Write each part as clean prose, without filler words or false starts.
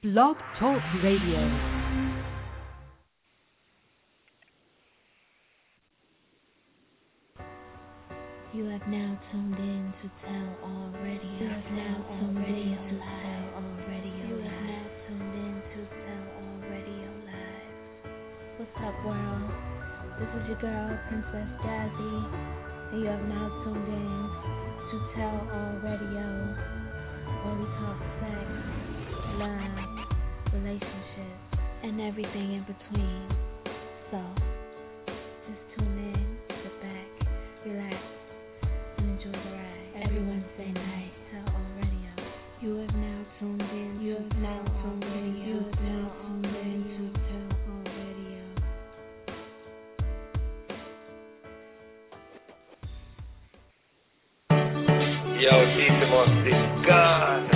Blog Talk Radio. You have now tuned in to Tell All Radio. You have now tuned in to Tell All Radio. You have now tuned in to Tell All Radio Live. What's up, world? This is your girl, Princess Jazzy, and you have now tuned in to Tell All Radio, where we talk sex, love, relationships, and everything in between. So, just tune in, sit back, relax, and enjoy the ride. Every Wednesday night, Tell All Radio. You have now tuned in. You have now tuned in. You have now tuned in to Tell All Radio. Yo, Tita must be gone.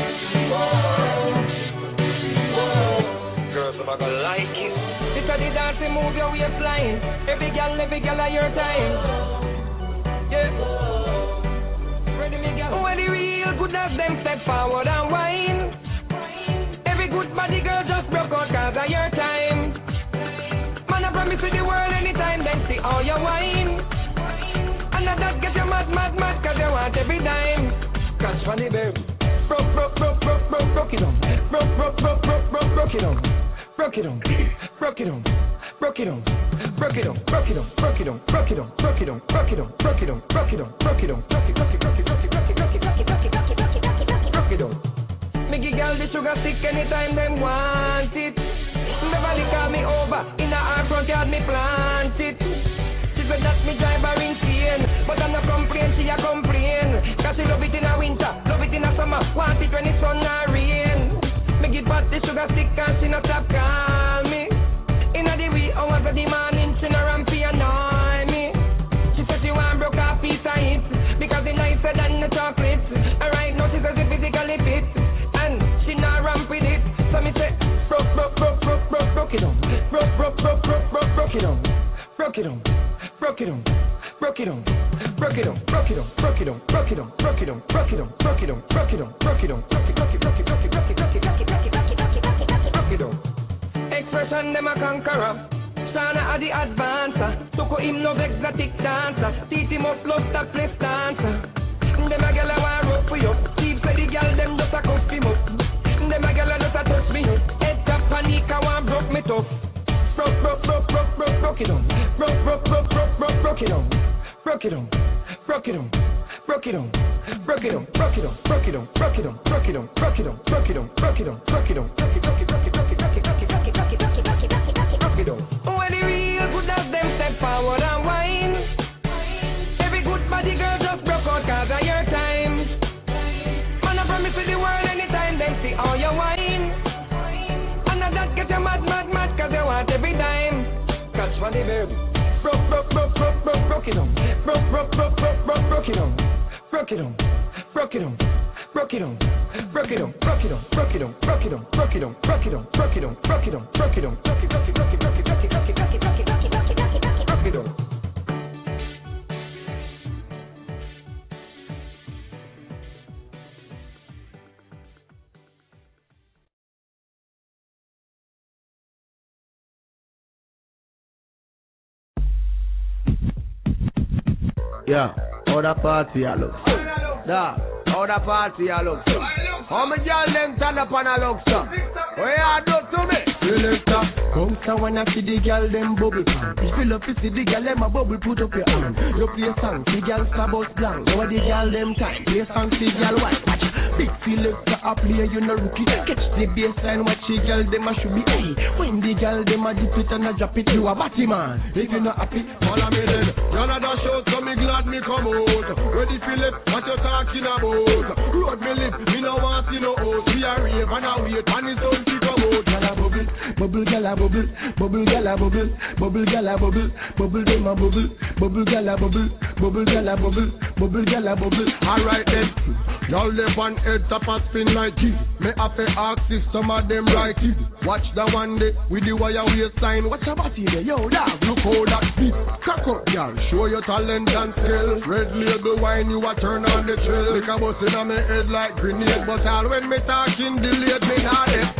Girls, am I gonna like it? It's a the dance, move your waistline. Every girl of your time. Yeah. Ready, me girl. When the real good of them step forward and whine. Every good body girl just broke out cause of your time. Man, I promise you the world anytime, then see all your wine. And that get you mad, cause you want every dime. Catch funny babe. Broke it on. Broke it on. Broke it on. Broke it on. Broke it on. Broke it on. Broke it on. Broke it on. Broke it on. Broke it on. Broke it on. Broke it on. Broke it on. Broke it on. Broke it on. Make a girl the sugar stick anytime them want it. Beverly call me over. In her front yard me plant it. She said that me drive her insane. But I'm not complain, she a complain. Cause she love it in a winter, love it in a summer. Want it when it's sun or rain. Make it back the sugar stick and she not stop call me. Inna the wee hours of the morning, she no ramp annoy me. She said she want broke a piece of it because it's nicer than the chocolate. And right now she says it physically fit and she not ramp with it. So me say broke it on. Broke it on. Broke it on. Broke it on. Broke it on. Broke it on. Broke it on. Broke it on. Broke it on. Broke it on. Broke it on. Broke it on. Broke it on. Broke it on. Expression them a conqueror. Sana a the advancer. Toko him no exotic dancer. Titi must love that place dancer. Them a gyal a want rope for you. Keep say the gyal them just a cuff him up. Them a gyal a just a touch me up. Head tap panic a want broke me tough. Broke it on. Broke it on. Broke it on. Broke it on. Broke it on. Broke it on. Broke it on. Broke it on. Broke it on. Broke it on. Broke it on. Broke it on. Broke it on. Broke it on. When the real good of them step forward and whine. Every good body girl just broke out cause of your time. Man, I promise you the world anytime, then see all your wine. And that get you mad cause you want every dime. Catch funny baby. Broke it on. Broke it on. Broke it on. Broke it on. Broke it on. Broke it on. Broke it on. Broke it on. Broke it on. Broke it on. Broke it on. Broke it on. Broke it on. Broke it on. Broke it on. Yeah, how the party I look. Da, how the party I look. How many girl them stand up and I look so? What you do to me? Selector, come so when I see the girl them bubble pan. If you love to see the girl them a bubble, put up your hand. You play a song, the girl starbout blank. Now the girl them time, play a song, the girl white. Watch, big selector a play, you no rookie. Catch the baseline, watch the girl them a should be. Hey, when the girl them a dip it and a drop it, you a batty man. If you not happy, follow me then. Y'all a dash out, so me glad me come out. Ready Philip, what you talking about? Road me live, me no want see no out. We a rave and a wait, and it's on to come out. Gyal a bubble, bubble gyal a bubble, bubble gyal a bubble, bubble gyal a bubble, bubble dem a bubble, bubble gyal a bubble, bubble gyal a bubble, bubble gyal a bubble. Alright then. Y'all live on head top and spin like this. Me have to ask if some of them like it. Watch the one day with the wire waistline. Watch your body there, yo, dog. Look how that fit. Crack up, y'all. Show your talent and skill. Red label wine, you a turn on the chill. Lick a bus in my head like grenade. But all when me talking delayed, me not it. Y'all a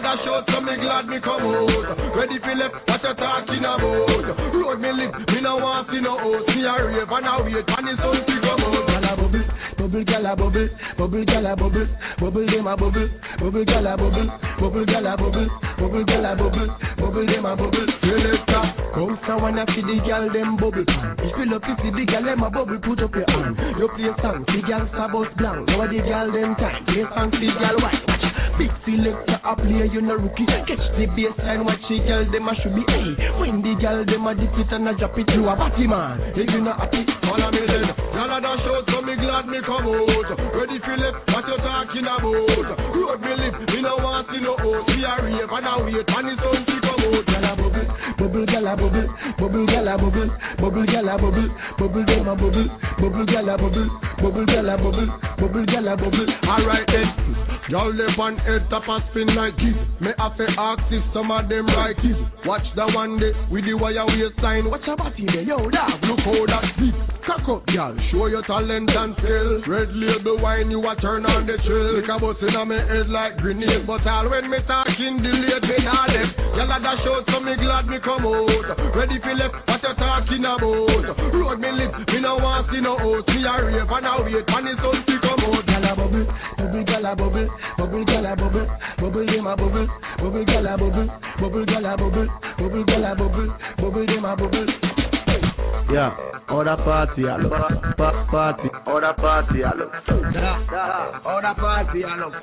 that show, so me glad me come out. Ready for left, what you talking about? Road me live, me no want see no house. Me a rave and a wait, and the sun to come out. Gala bubble, bubble gala bubble, bubble gala bubble, bubble dem a bubble, bubble gala bubble, bubble gala bubble, bubble gala bubble, bubble dem a bubble. Selector, come so wanna see the girl dem bubble pan. If you love to see the girl dem a bubble, put up your hand. You play song, the girl sabot blank. Now the girl dem time, play song, the girl white. Big selector a play, you no rookie. Catch the baseline, watch the girl dem a should be. Hey, when the girl dem a dip it and a drop it, you a batty man. If you not happy, follow me then. Y'all a dash out, so me glad me come out. Ready for left, what you talking about? Road me live, me no want see no house. We a rave and a wait, and the sun to come out. Gala bubble, bubble gala bubble, bubble gala bubble, bubble gala bubble, bubble dem a bubble, bubble gala bubble, bubble gala bubble, bubble gala bubble. Alright then. Y'all live on head top and spin like this. Me have to ask if some of them right this. Watch the one day with the wire waistline. Watch your body there, yo dog, look how that deep. Cock up, y'all, show your talent and skill. Red label wine, you a turn on the chill. Lick a bus in my head like grenade. But all when me talking, delay me not left. Y'all a dash out, so me glad me come out. Ready for left, what you talking about? Road me live, me no want see no house. Me a rave and a wait, and the sun to come out. Gala bubble, bubble gala bubble. Bubble gala bubble, bubble dem a bubble, bubble gala bubble, bubble gala bubble, bubble gala bubble, bubble dem a bubble. Yeah, other party I look, party, other party I look, other party I look.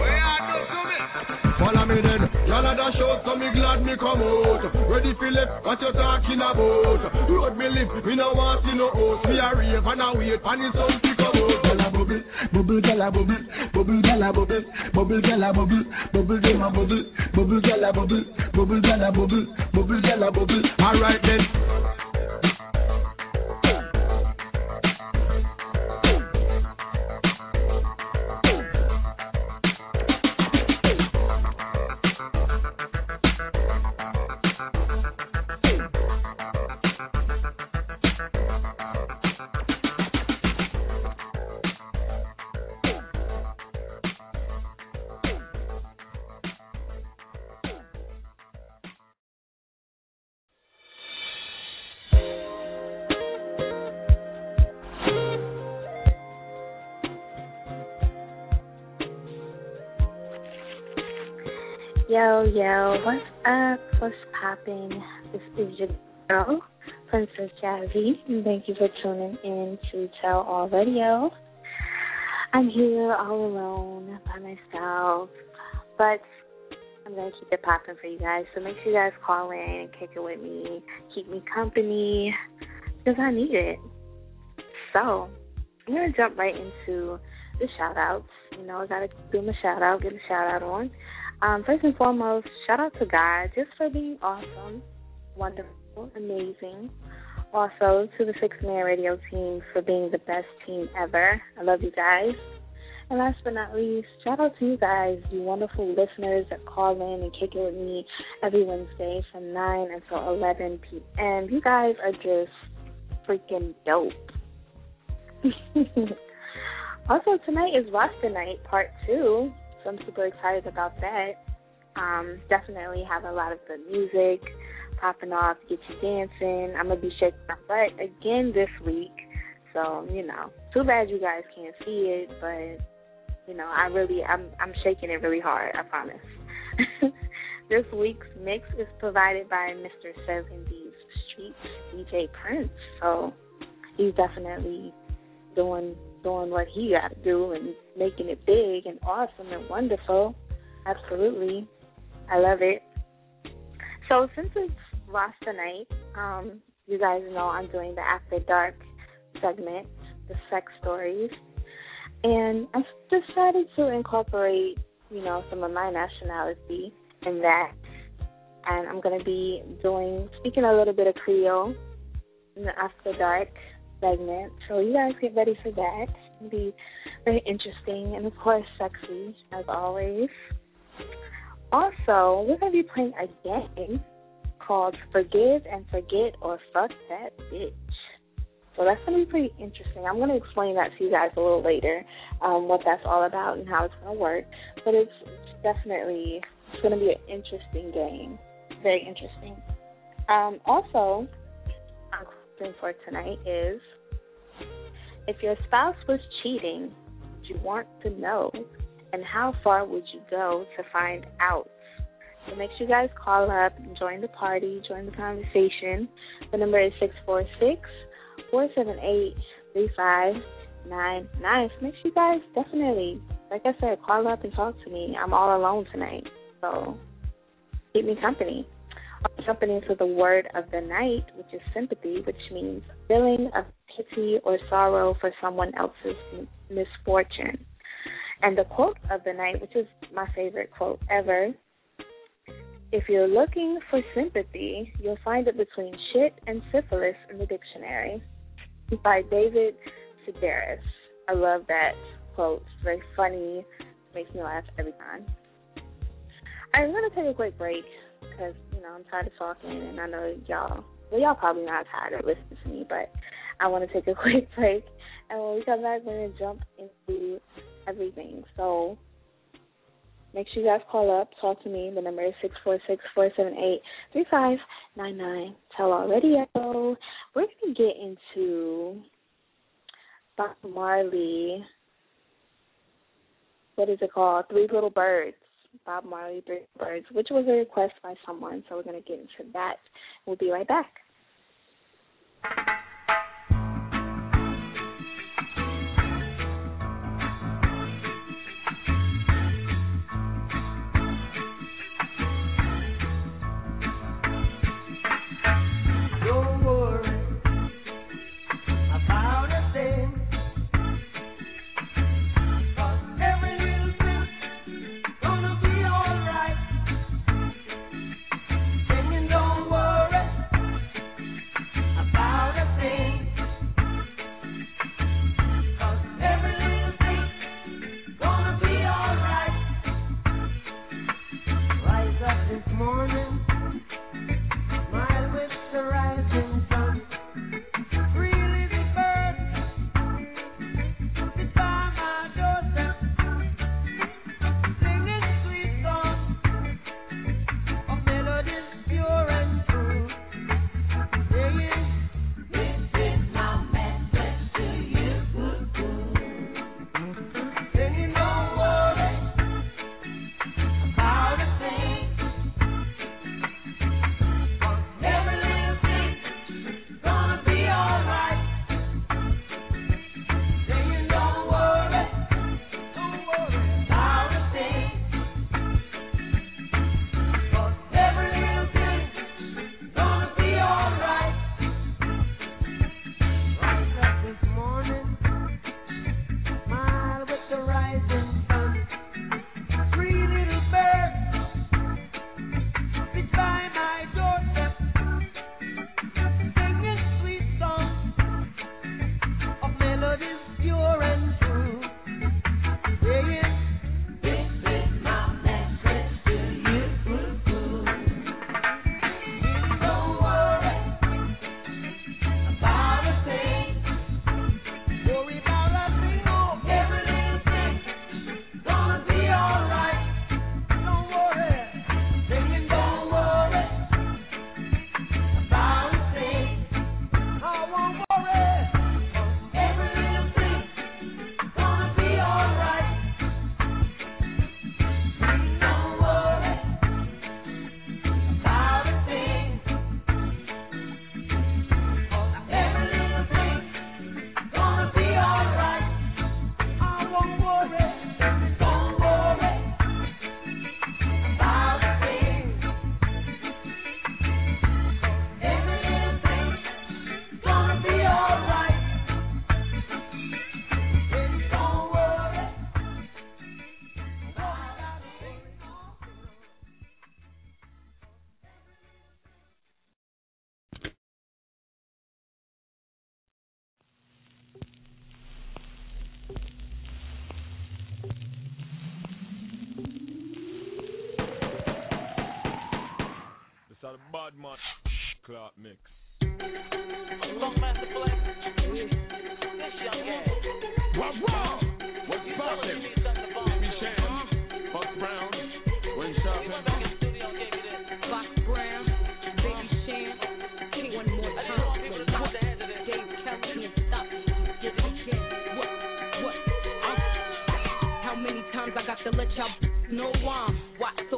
Follow me then, y'all a dash out, so me glad me come out. Ready for left, what you talking about? Road me live, me no want see no house. Me a rave and a wait, and the sun to come out. Gala bubble, bubble gala bubble, bubble gala bubble, bubble gala bubble, bubble dem a bubble, bubble gala bubble, bubble gala bubble, bubble gala bubble. Alright then. Yo, what's up? What's poppin'? This is your girl, Princess Jazzy, and thank you for tuning in to Tell All Radio. I'm here all alone by myself, but I'm going to keep it poppin' for you guys, so make sure you guys call in and kick it with me, keep me company, because I need it. So, I'm going to jump right into the shout-outs. You know, I got to do my shout-out, get a shout-out on. First and foremost, shout out to God just for being awesome, wonderful, amazing. Also, to the 6-Man radio team for being the best team ever. I love you guys. And last but not least, shout out to you guys, you wonderful listeners that call in and kick it with me every Wednesday from 9 until 11 p.m. You guys are just freaking dope. Also, tonight is Rasta Night, Part 2. So I'm super excited about that. Definitely have a lot of good music popping off, get you dancing. I'm going to be shaking my butt again this week. So, you know, too bad you guys can't see it, but, you know, I'm shaking it really hard, I promise. This week's mix is provided by Mr. 70s Streets, DJ Prince. So he's definitely doing what he got to do and making it big and awesome and wonderful. Absolutely. I love it. So since it's Rasta Night, you guys know I'm doing the After Dark segment, the sex stories. And I decided to incorporate, you know, some of my nationality in that. And I'm going to be speaking a little bit of Creole in the After Dark segment. So you guys get ready for that. It'll be very interesting and, of course, sexy, as always. Also, we're going to be playing a game called Forgive and Forget or Fuck That Bitch. So that's going to be pretty interesting. I'm going to explain that to you guys a little later, what that's all about and how it's going to work. But it's definitely It's going to be an interesting game. Very interesting. Also, our question for tonight is, if your spouse was cheating, would you want to know? And how far would you go to find out? So make sure you guys call up, join the party, join the conversation. The number is 646-478-3599. So make sure you guys definitely, like I said, call up and talk to me. I'm all alone tonight, so keep me company. I'll jump into the word of the night, which is sympathy, which means feeling of pity or sorrow for someone else's misfortune. And the quote of the night, which is my favorite quote ever, if you're looking for sympathy, you'll find it between shit and syphilis in the dictionary, by David Sedaris. I love that quote. It's very funny. It makes me laugh every time. I'm going to take a quick break because, I'm tired of talking, and I know y'all probably not tired of listening to me, but I want to take a quick break. And when we come back, we're going to jump into everything. So make sure you guys call up, talk to me. The number is 646-478-3599. Tell All Radio. We're going to get into Bob Marley. What is it called? Three Little Birds. Bob Marley, Three Little Birds, which was a request by someone. So we're going to get into that. We'll be right back. Badman Clark mix. What's poppin'? Baby Sham, Buck Brown, when shopping.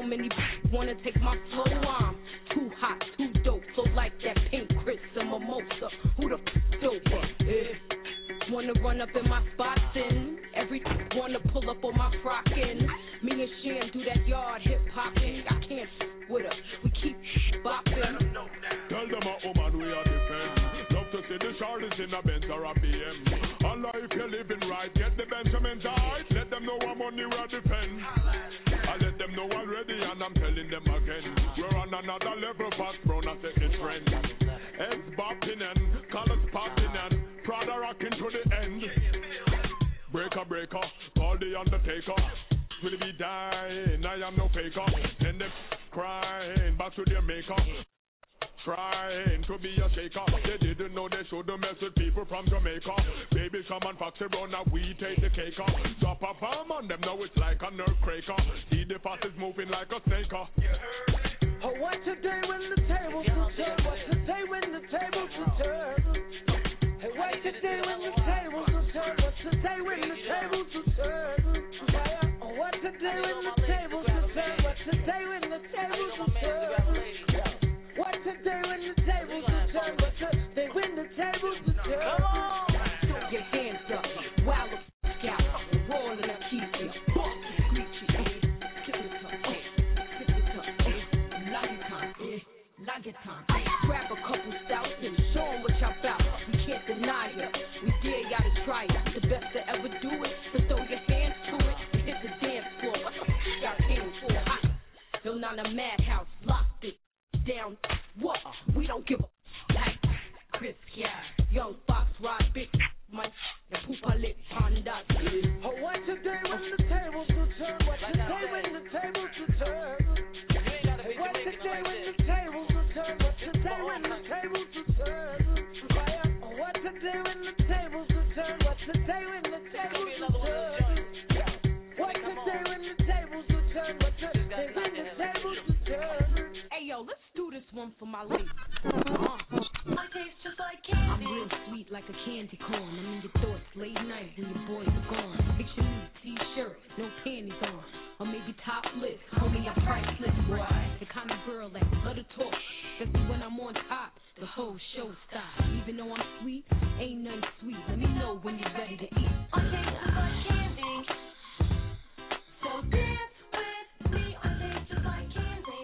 many wanna take my flow. I'm too hot, too dope, so like that pink Chris and mimosa. Who the doper? Wanna run up in my spots and every wanna pull up on my frockin'. Me and Shan do that yard hip hopping. I can't with her. We keep bopping. Tell them a woman we are defend. Love to see the shorties in a Benz or a BM. Allah, if you're living right, get the Benjamins right. Let them know I'm on the road defend. I let them know already and I'm telling them again. We're on another level, fast brown, I say it's friend. Heads bopping and colors popping and Prada rocking to the end. Breaker, breaker, call the undertaker. Will be dying, I am no faker. Then them crying, back to their maker. Trying to be a shaker. They didn't know they shouldn't mess with people from Jamaica. Baby, come on, Foxy Brown, now we take the cake off. Drop a bomb on them, now it's like a nerve cracker. See the fast is moving like a snake. Oh, what today when the tables will turn? What today when the tables will turn? Hey, what today when the tables will turn? What today when the tables will turn? Oh, what today when the tables will turn? What today when the tables will turn? What today when the tables will turn? What today when the tables will turn? Come on! Throw your hands up, wild out, roll in a key, bump, screechy, skip it up, skip it up, Lagueton, grab a couple stouts and show 'em what y'all about. We can't deny it, we dare y'all to try it. The best to ever do it, so throw your hands to it and hit the dance floor. What the f*** y'all hands for? Built on a madhouse, locked it down. What? We don't give a like Chris, yeah. Young Fox, ride big, my and Poopa lit Honda. Oh, what today when the tables will turn? What today when the tables will turn? Hey, what today when the tables will turn? What today when the tables will turn? Oh, what today when the tables will turn? What today when the tables will turn? What today when the tables will turn? What today when the tables will turn? Hey yo, let's do this one for my lady. My taste just like candy. I'm real sweet like a candy corn. I'm in your thoughts late night when your boys are gone. Picture me, t-shirt, no panties on, or maybe topless. Only a priceless boy, the kind of girl that love to talk. Especially when I'm on top, the whole show stops. Even though I'm sweet, ain't nothing sweet. Let me know when you're ready to eat. My taste just like candy. So dance with me. My taste just like candy.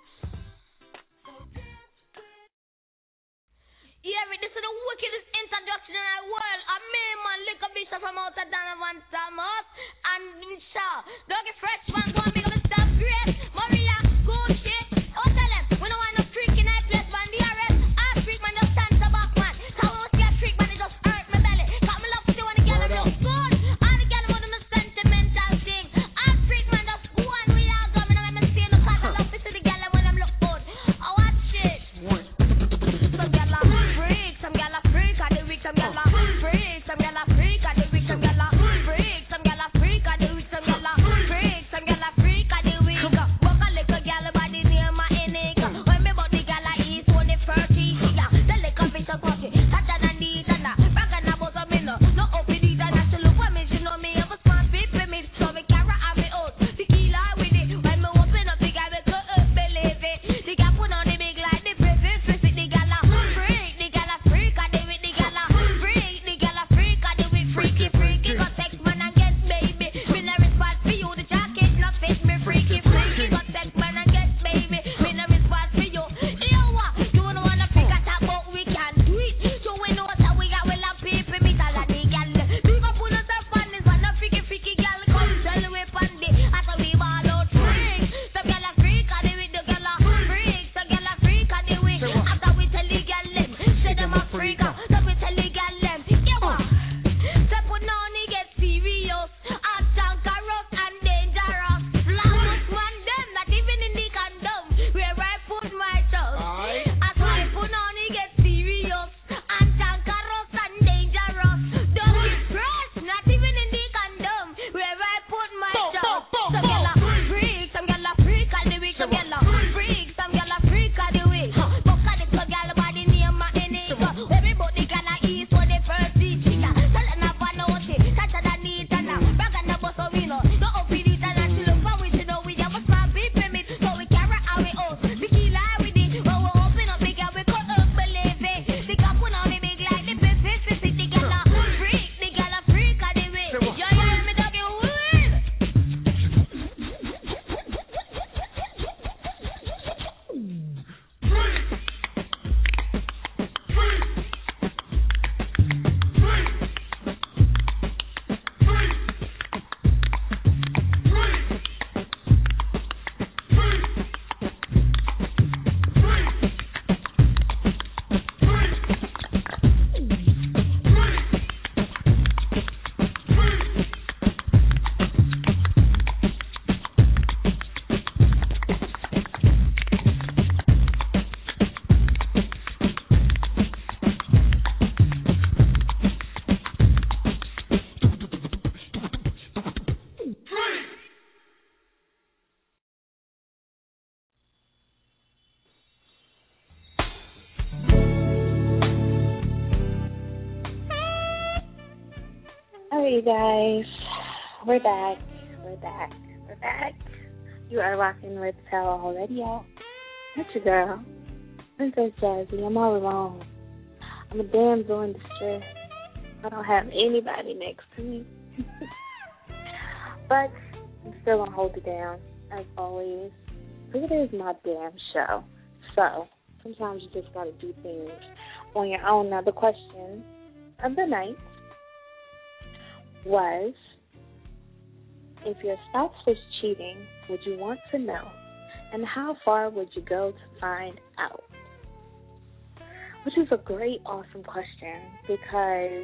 Yeah, this is the wickedest introduction in the world. I'm me, man, Liquor Bishop from out of Donovan Thomas. And Shaw, Dougie Fresh, man, go and make up the stuff great. Maria, good shit. Oh, tell them, we don't want no freak in that place, man. The arrest, I freak, man, just stand to back, man. So I won't see a freak, man, it just hurt my belly. Cause me love to see when the girl look good. And the girl want to the sentimental thing. I freak, man, just go and we are going. And I'm seeing the cause I love to see the girl when them look good. I watch it. Some girl are freak, some girl are freak, and the weak, some girl are freak, some girl are freak, and the weak, some girl are freak, some girl are right, you guys. We're back. You are rocking with Tell All Radio. That's your girl, Princess Jazzy. I'm all alone. I'm a damsel in distress. I don't have anybody next to me. But I'm still going to hold it down, as always. Because it is my damn show. So, sometimes you just got to do things on your own. Now, the question of the night was, if your spouse was cheating, would you want to know? And how far would you go to find out? Which is a great, awesome question, because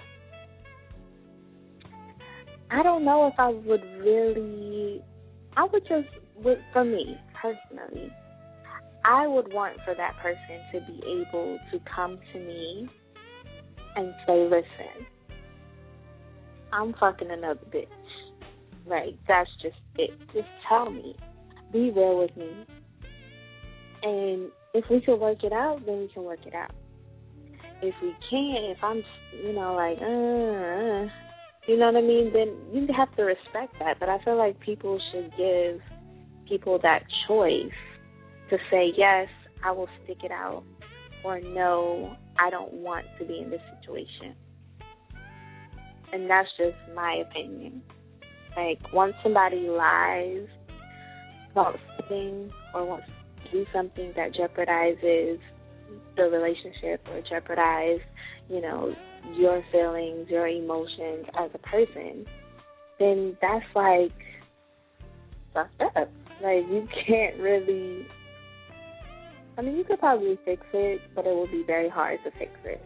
I don't know if I would really, for me, personally, I would want for that person to be able to come to me and say, listen, I'm fucking another bitch. Like, that's just it. Just tell me. Be real with me. And if we can work it out, then we can work it out. If we can't, if I'm, you know what I mean, then you have to respect that. But I feel like people should give people that choice to say, yes, I will stick it out, or no, I don't want to be in this situation. And that's just my opinion. Like, once somebody lies about something or wants to do something that jeopardizes the relationship or jeopardize, your feelings, your emotions as a person, then that's like fucked up. Like, you can't really, you could probably fix it, but it will be very hard to fix it.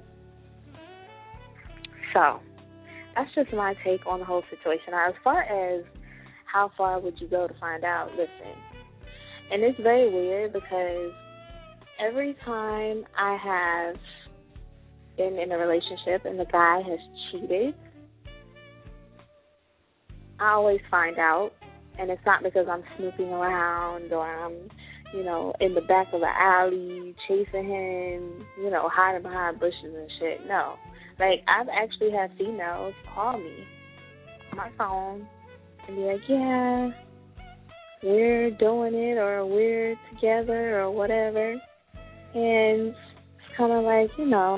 So, that's just my take on the whole situation. Now, as far as how far would you go to find out, listen, and it's very weird because every time I have been in a relationship and the guy has cheated, I always find out, and it's not because I'm snooping around or I'm, in the back of the alley chasing him, hiding behind bushes and shit. No. Like, I've actually had females call me on my phone and be like, yeah, we're doing it, or we're together, or whatever. And it's kind of like,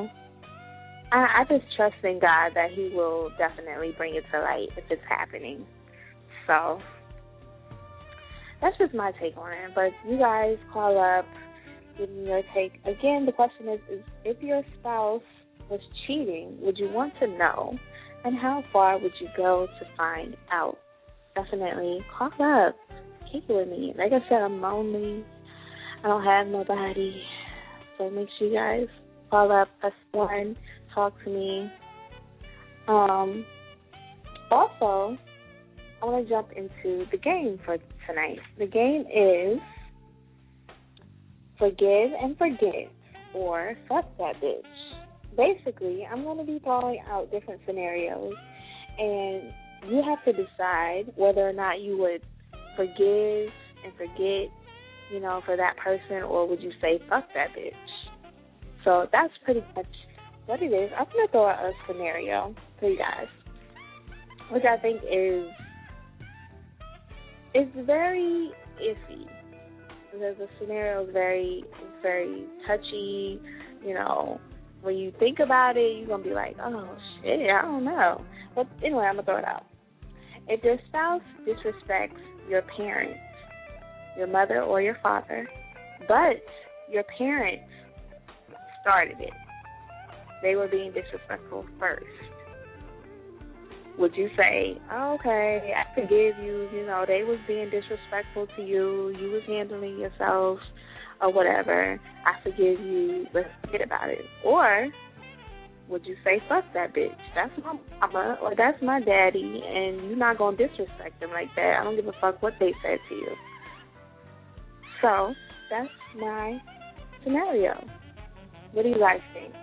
I just trust in God that He will definitely bring it to light if it's happening. So that's just my take on it. But you guys call up, give me your take. Again, the question is if your spouse was cheating, would you want to know? And how far would you go to find out? Definitely call up. Kick it with me. Like I said, I'm lonely. I don't have nobody. So make sure you guys call up, press 1, talk to me. Also, I want to jump into the game for tonight. The game is Forgive and Forget, or Fuck That Bitch. Basically, I'm going to be throwing out different scenarios, and you have to decide whether or not you would forgive and forget, for that person, or would you say, fuck that bitch. So that's pretty much what it is. I'm going to throw out a scenario for you guys, which I think is very iffy, because the scenario is very, very touchy, When you think about it, you're going to be like, oh, shit, I don't know. But anyway, I'm going to throw it out. If your spouse disrespects your parents, your mother or your father, but your parents started it, they were being disrespectful first, would you say, oh, okay, I forgive you, they was being disrespectful to you, you was handling yourself, or whatever, I forgive you, let's forget about it? Or would you say, fuck that bitch, that's my mama, or that's my daddy, and you're not going to disrespect them like that. I don't give a fuck what they said to you. So, that's my scenario. What do you guys think?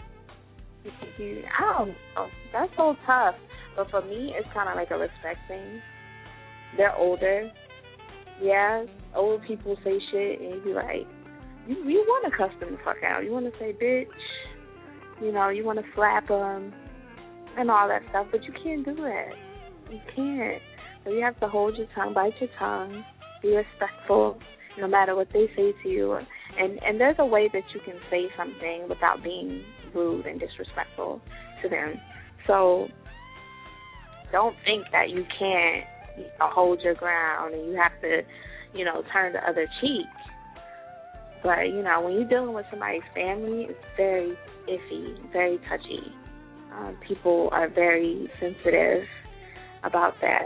I don't know. That's so tough. But for me, it's kind of like a respect thing. They're older. Yeah, old people say shit, and you be like, you want to cuss them the fuck out. You want to say, bitch. You want to slap them. and all that stuff, but you can't do that. You can't. So you have to hold your tongue, bite your tongue, be respectful no matter what they say to you. And there's a way that you can say something without being rude and disrespectful to them. So don't think that you can't hold your ground and you have to, turn the other cheek. But, when you're dealing with somebody's family, it's very iffy, very touchy. People are very sensitive about that.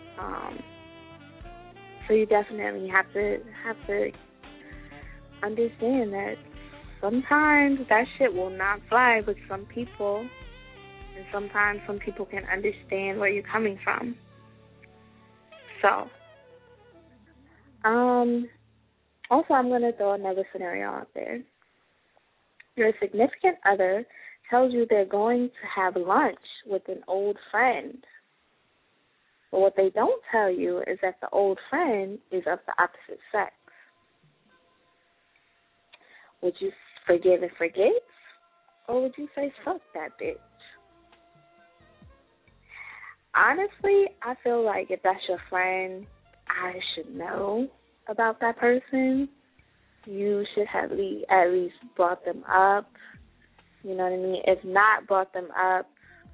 So you definitely have to understand that sometimes that shit will not fly with some people, and sometimes some people can understand where you're coming from. So, also I'm going to throw another scenario out there. Your significant other tells you they're going to have lunch with an old friend. But what they don't tell you is that the old friend is of the opposite sex. Would you forgive and forget? Or would you say, fuck that bitch? Honestly, I feel like if that's your friend, I should know about that person. You should have at least brought them up. You know what I mean? If not brought them up,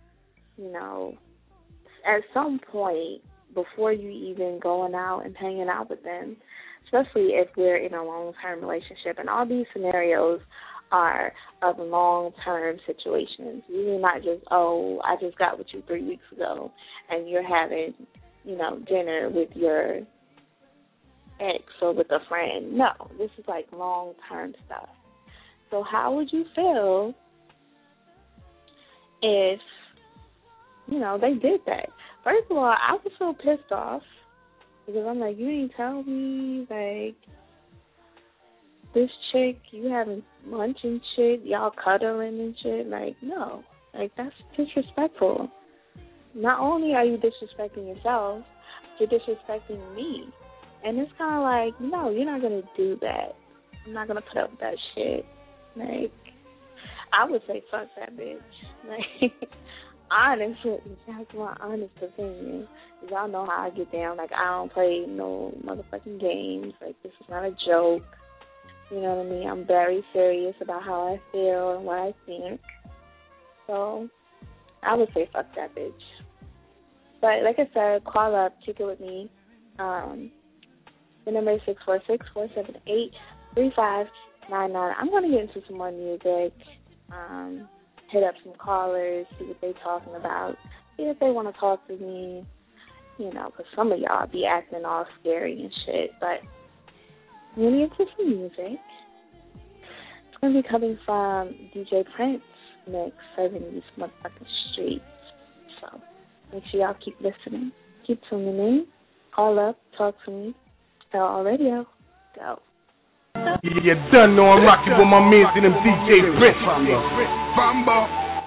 at some point before you even going out and hanging out with them, especially if we're in a long-term relationship. And all these scenarios are of long-term situations. Usually not just, I just got with you 3 weeks ago and you're having, dinner with your ex or with a friend. No, this is like long-term stuff. So how would you feel if, they did that? First of all, I was so pissed off because I'm like, you didn't tell me, like, this chick, you having lunch and shit, y'all cuddling and shit. Like, no. Like, that's disrespectful. Not only are you disrespecting yourself, you're disrespecting me. And it's kind of like, no, you're not going to do that. I'm not going to put up with that shit. Like, I would say fuck that bitch. Like, honestly, that's my honest opinion. Y'all know how I get down. Like, I don't play no motherfucking games. Like, this is not a joke. You know what I mean? I'm very serious about how I feel and what I think. So, I would say fuck that bitch. But, like I said, call up, kick it with me. The number is 646-478-3599. I'm going to get into some more music. Hit up some callers, see what they're talking about, see if they want to talk to me, because some of y'all be acting all scary and shit. But I'm going to get into some music. It's going to be coming from DJ Prince, mix, serving these motherfucking streets. So make sure y'all keep listening. Keep tuning in. Call up, talk to me. Tell all radio. Go. You done know I'm rocking with my mans and them DJ Prince. Bambo,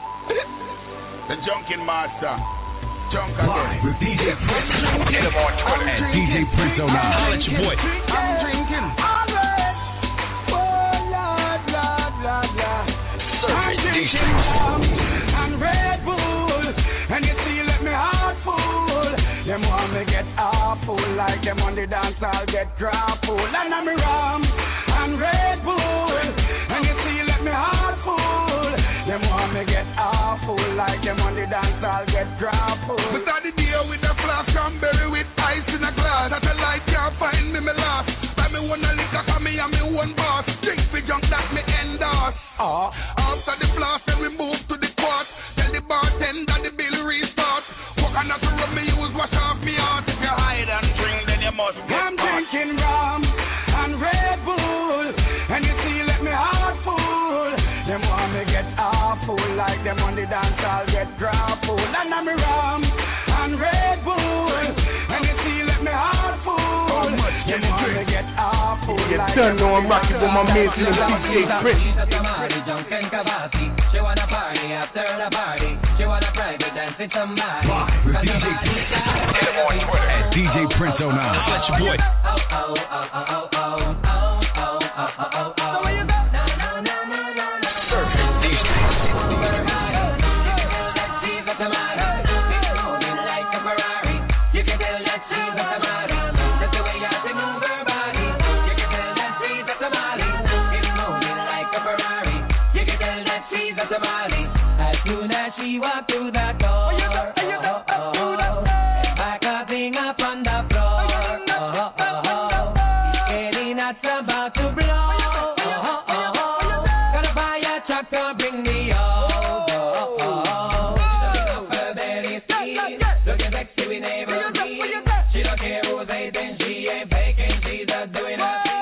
the Junkin Master. Junk again. With DJ Prince. Get him on Twitter at DJ Prince 09. Holla at your boy. I'm drinking. Oh, Lord, Lord, Lord, Lord. I'm drinking and Red Bull. And you see, let me heart full. Them want me get awful. Like them on the dance, I'll get drop full. And I'm rum and Red Bull. And you see, let me heart full. Them want me get awful. Like them on the dance, I'll get drop full. We start the day with a flask cranberry with ice in a glass. That the light can't find me, me last. Buy me one a liquor, cause me and me one boss. Drink for junk, that me endorse. After the flask, then we move to the court. Tell the bartender the bill restart. Coconut rum me use, wash off me heart. If you hide and drink, then you must get I'm drinking rum and Red Bull. And you see, let me heart full. Them want me get awful. Like them on the dance, I'll get drop full. And I'm rum and Red Bull. And you see, let me heart full. Them want me get awful. You done know I'm rocking with my mans and them DJ Prince. She wanna party after the party. She wanna private dance with somebody. With DJ Prince. Get him on Twitter at DJ Prince 09. Holla at your boy. Surfing these streets. a tamale. As soon as she walked through that door, back a thing up on the floor. Getting that's about to blow. Gonna buy a tractor, bring me home. Her belly sweet, looking sexy, we never meet. She don't care who's hating, she ain't faking, she's just doing her thing.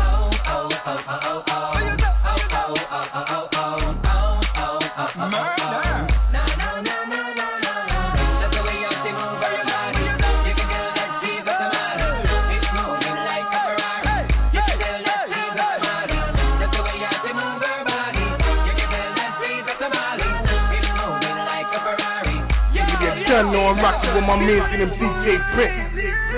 Know I'm rocking with my man and them DJ Prince.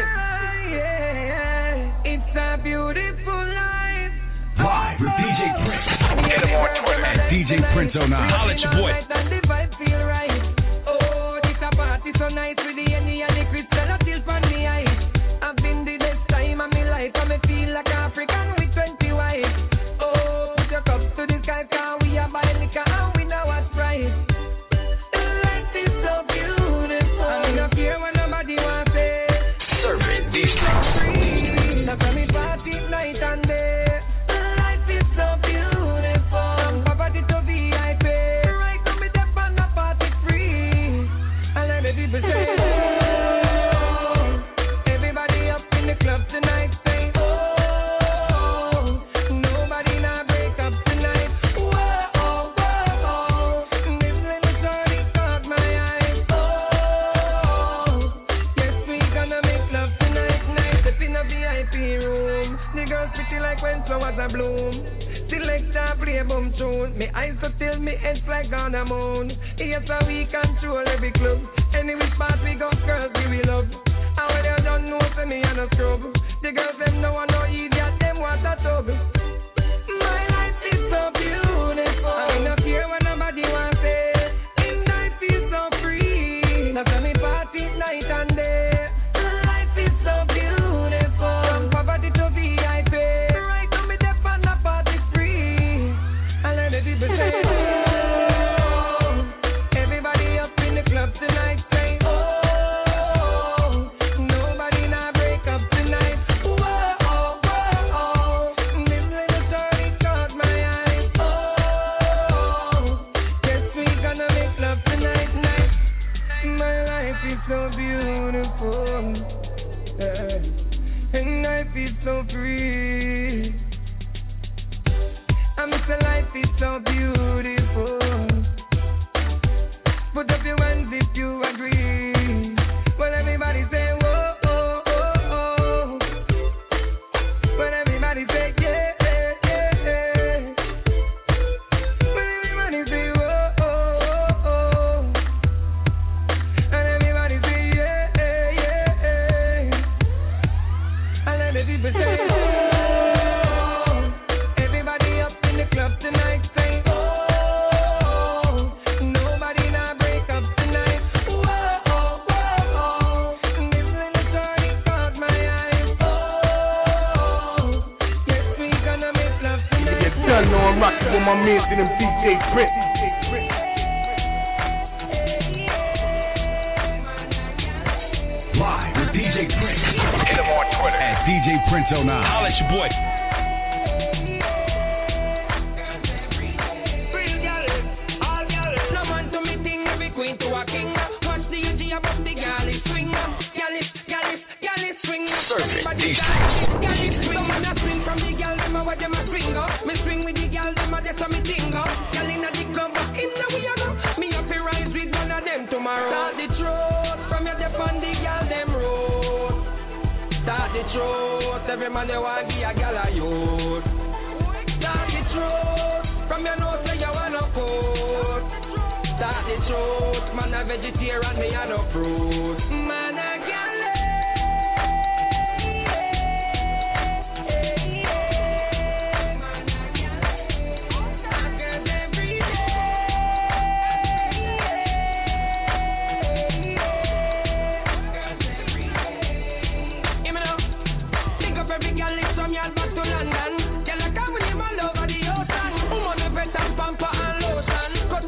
It's a beautiful life. Live with DJ Prince. Get him on Twitter at DJ Prince 09. Holla at your boy. And the vibe feel right. Oh, this a party so nice with the Henny and the crystal till from the ice. I've been the best time of my life and me feel like African with 20 wives. Oh, put your cups to the sky, cause we are buying liquor and we know what's right. Life is so beautiful. I don't care what nobody wants to say. Serving these streets. That's why me party night and day. Life is so beautiful. From poverty to VIP. Right now me deaf and the party free. And let the people say, oh. Everybody up in the club tonight say, oh. Nobody not break up tonight. Whoa, oh, whoa, oh. This little shorty caught my eye. Oh. Yes, we gonna make love tonight, night. Step in a VIP room. The girls pretty like when flowers are bloom. Selector play a boom tune. Me eyes so till me head like on the moon. Yes, so we control every club. Any spot we go, girls give we love. And when you don't know, say me and a scrub. The girls them no one no idiot, them want a tub. My life is so beautiful. I don't care what nobody wants to say. In life is so free. That's why me party night and day. Life is so beautiful. From poverty to VIP. Right now me deaf and the party free. And let the people say, oh. Everybody up in the club tonight say, oh. Nobody not break up tonight. Whoa, oh, whoa, oh. This little shorty caught my eye. Oh. Guess we gonna make love tonight, night. My life is so beautiful. And life is so free. I miss the life is so beautiful. Put up your hands if you agree. Well, everybody say, whoa, oh, oh, oh. Well, everybody say, yeah, yeah, yeah. Well, everybody say, whoa, oh, oh, oh. And everybody say, yeah, yeah, yeah. And let the people say, oh. Everybody up in the club tonight say, oh. Nobody not break up tonight. Whoa, oh, whoa, oh. This little shorty caught my eye. Oh. Yes, we gonna make love tonight. Yes, son, know I'm rocking with my man and them DJ Prince. Live with DJ Prince. Hit him on Twitter at DJ Prince 09. Holla at your boy. Real gal, all gal. No man to me thing, every queen to a king. Watch the UG above the gal is swing. Gal is swing. Serving these Gal is swing. Some man a swing from the gal, them a what them a swing up. Me swing with the gal, them a that's how me ting up. Gal inna the club, in the way I go. Me up to rise with one of them tomorrow. Start the truth from your dep on the gal them road. Start the truth, every man they want give a gal a youth. Start the truth, from your nose say you wanna food. Start the truth, man a vegetarian, me a no fruit. Man a gal. Back to London, girl, I come with him all over the ocean. Woman, the vet and pamper and lotion. Cut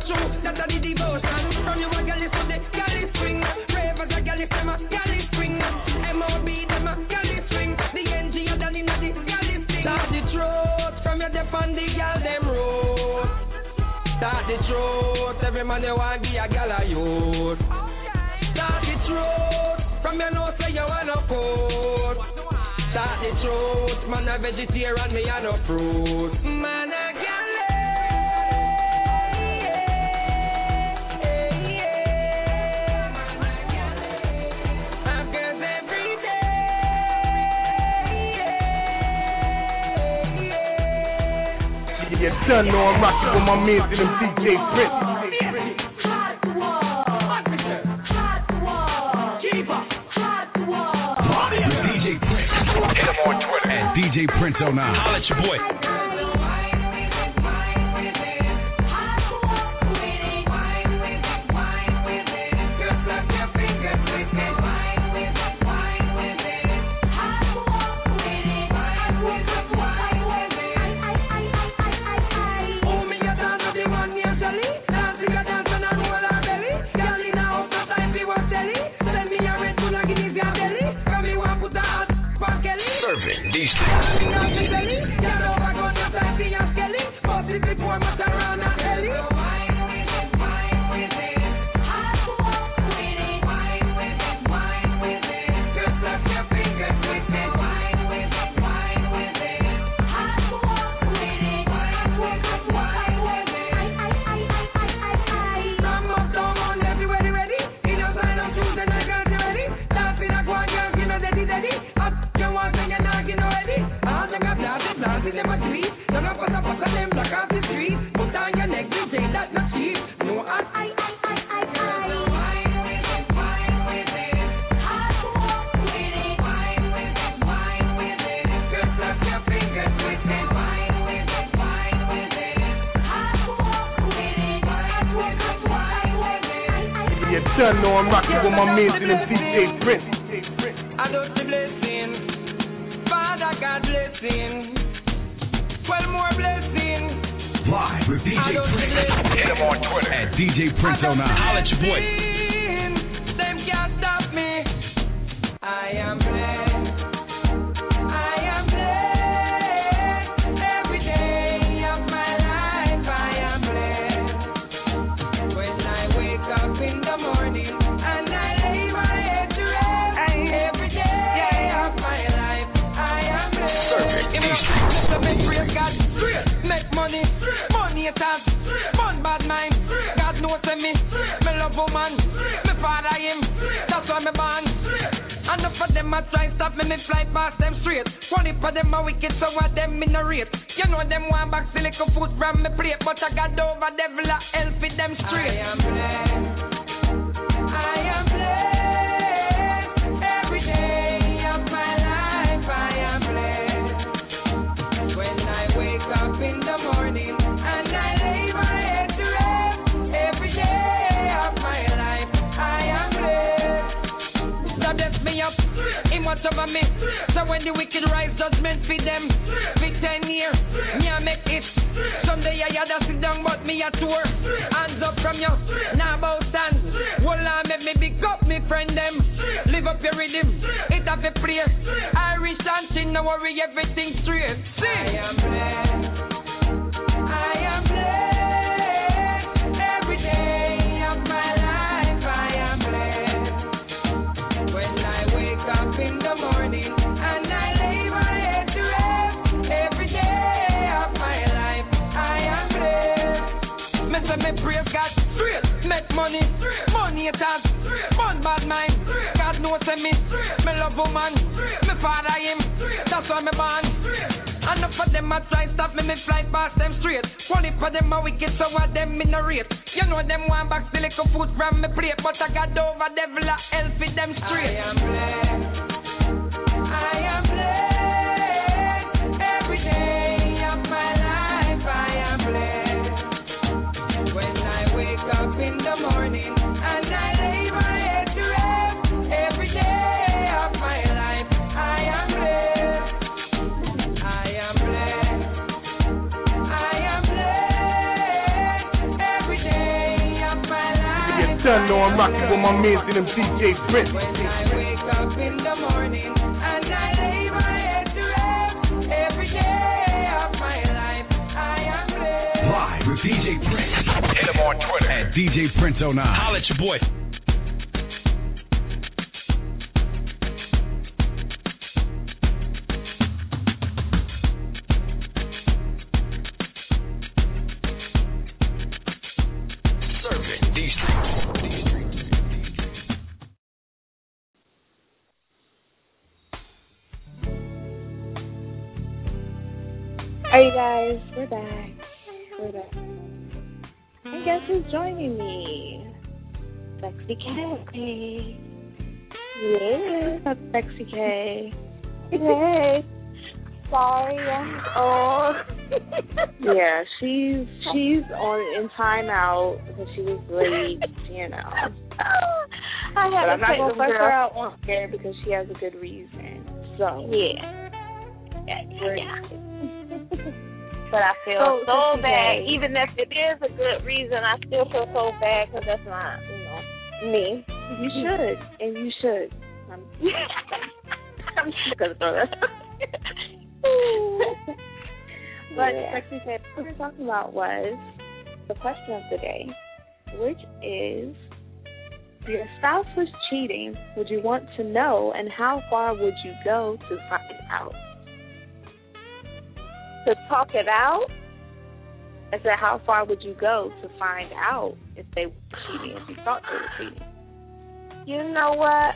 true, that's a the devotion. From you a girl is for the girl is swing. Ravers a girl is them a girl is swing. MOB them a girl is swing. The NG a done in a the girl is sing. Start the truth, from you dep on the girl them road. Start the truth, every man you want be a girl a youth. Start the truth, from you know say you want no food. Start the truth, man a vegetarian, me a no fruit. Man a girl. You done know I'm rocking with my man to them DJ Prince. DJ Prince. Hit him on Twitter at DJ Prince09. Holla at your boy. Done know I'm rocking with my man to them DJ Prince. I don't see blessing, Father God blessing, 12 more blessings. Live with DJ Prince. Hit him on Twitter at DJ Prince09. Holla at your boy. Them can't stop me. I am blessed. I am blessed. Every day of my life I am blessed. When I wake up in the morning and I lay my head to rest, every day of my life I am blessed. In my business I make praise God. Make money, money at us. Fun bad mind. God knows me. Me love woman. Me father him. That's why me born. Enough of them a try stop me fly past them straight. Funny for them a wicked, so what them in a rate. You know them want back the little food from me plate, but I got over devil a help with them straight. I am blessed. I am blessed. Every day of my life I am blessed. When I wake up in the morning and I lay my head to rest, every day of my life I am blessed. So bless me up, in watch over me. So when the wicked rise, judgment for them. For 10 years, me I make it. Someday I had to sit down, but me a tour. Hands up from you, now bow stand. Well, I make me big up me friend them. Live up your rhythm, it have a place. Irish dancing, no worry, everything straight. Sing. I am blessed. I am blessed. Every day of my life I am blessed. When I wake up in the morning and I lay my head to rest, every day of my life I am blessed. Me say me praise God straight, make money, money it has, fun bad mind. God knows me love woman, me father him, that's why me born. Enough of them a try stop me fly past them straight. Funny for them a wicked, so what them in a rate. You know them want back the little food from me plate, but I got over devil a help with them straight. I am blessed. I am blessed. Every day of my life I am blessed. When I wake up in the morning and I lay my head to rest, every day of my life I am blessed. I am blessed. I am blessed. Every day son know I'm rocking with my mans and them DJ Prince. I wake up in the morning and I lay my head to rest. Every day of my life I am blessed. Live with DJ Prince. Hit him on Twitter at DJ Prince09. Holla at your boy. Hey guys, we're back. And guess who's joining me? Sexy K. Yeah, that's Sexy K. Hey. Sorry, I'm old. Yeah, she's in timeout because she was late, you know. I'm not gonna fuss her out on air because she has a good reason. So yeah. But I feel so bad. Even if it is a good reason, I still feel so bad because that's not, me. You should, and you should. I'm just going to throw that But Sexy said, what we're talking about was the question of the day, which is, if your spouse was cheating, would you want to know, and how far would you go to find out? To talk it out? I said, how far would you go to find out if they were cheating, if you thought they were cheating? You know what?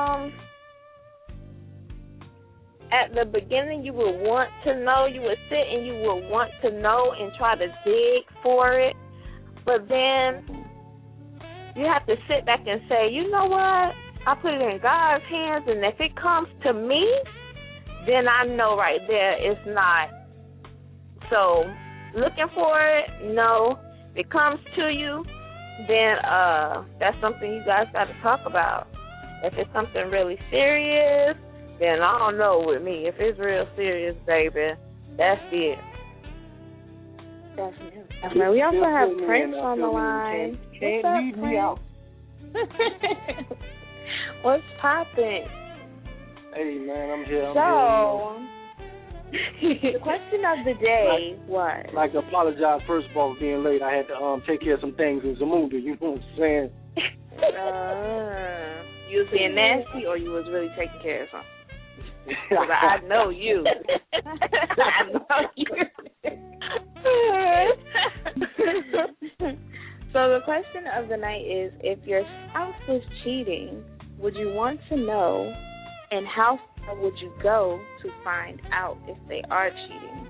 At the beginning, you would want to know. You would sit and you would want to know and try to dig for it. But then you have to sit back and say, you know what? I put it in God's hands, and if it comes to me, then I know right there it's not. So, looking for it, no. If it comes to you, then that's something you guys got to talk about. If it's something really serious, then I don't know with me. If it's real serious, baby, that's it. Definitely. We also have Prince on the line. Can't leave me out. What's poppin'? Hey, man, I'm here. The question of the day was... I'd like to apologize, first of all, for being late. I had to take care of some things in Zamunda, you know what I'm saying? You was being nasty, or you was really taking care of something? Because I know you. I know you. So the question of the night is, if your spouse was cheating, would you want to know, and how far would you go to find out if they are cheating?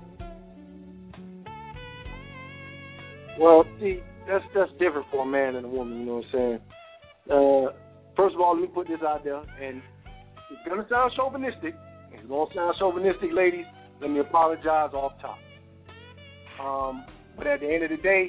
Well, see, that's different for a man and a woman, you know what I'm saying? First of all, let me put this out there, and it's going to sound chauvinistic. It's going to sound chauvinistic, ladies. Let me apologize off top. But at the end of the day,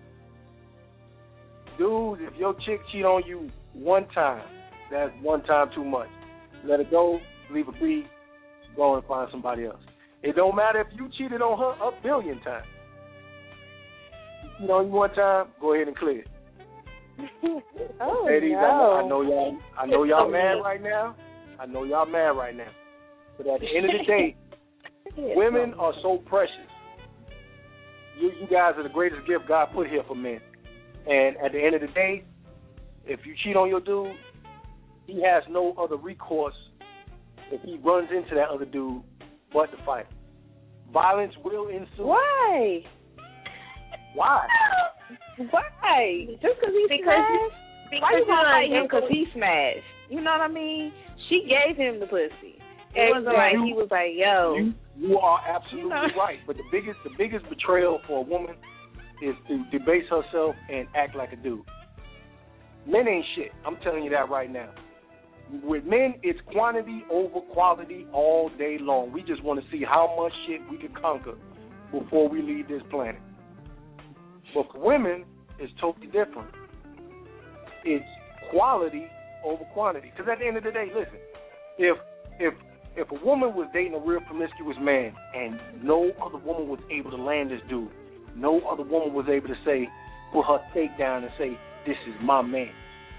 dude, if your chick cheat on you one time, that's one time too much. Let it go, leave it be, go and find somebody else. It don't matter if you cheated on her 1 billion times. You cheat on you one time, go ahead and clear it. Oh, ladies, no. I know y'all mad right now. I know y'all mad right now. But at the end of the day, women are so precious. You guys are the greatest gift God put here for men. And at the end of the day, if you cheat on your dude, he has no other recourse if he runs into that other dude but to fight. Violence will ensue. Why? Why? Just because he smashed? Why you gonna fight him because he smashed? You know what I mean? She gave him the pussy. It wasn't like he was like, yo. You are absolutely right. But the biggest betrayal for a woman is to debase herself and act like a dude. Men ain't shit. I'm telling you that right now. With men, it's quantity over quality all day long. We just want to see how much shit we can conquer before we leave this planet. But for women, it's totally different. It's quality over quantity. Because at the end of the day, listen, if a woman was dating a real promiscuous man and no other woman was able to land this dude, no other woman was able to say, put her stake down and say, this is my man,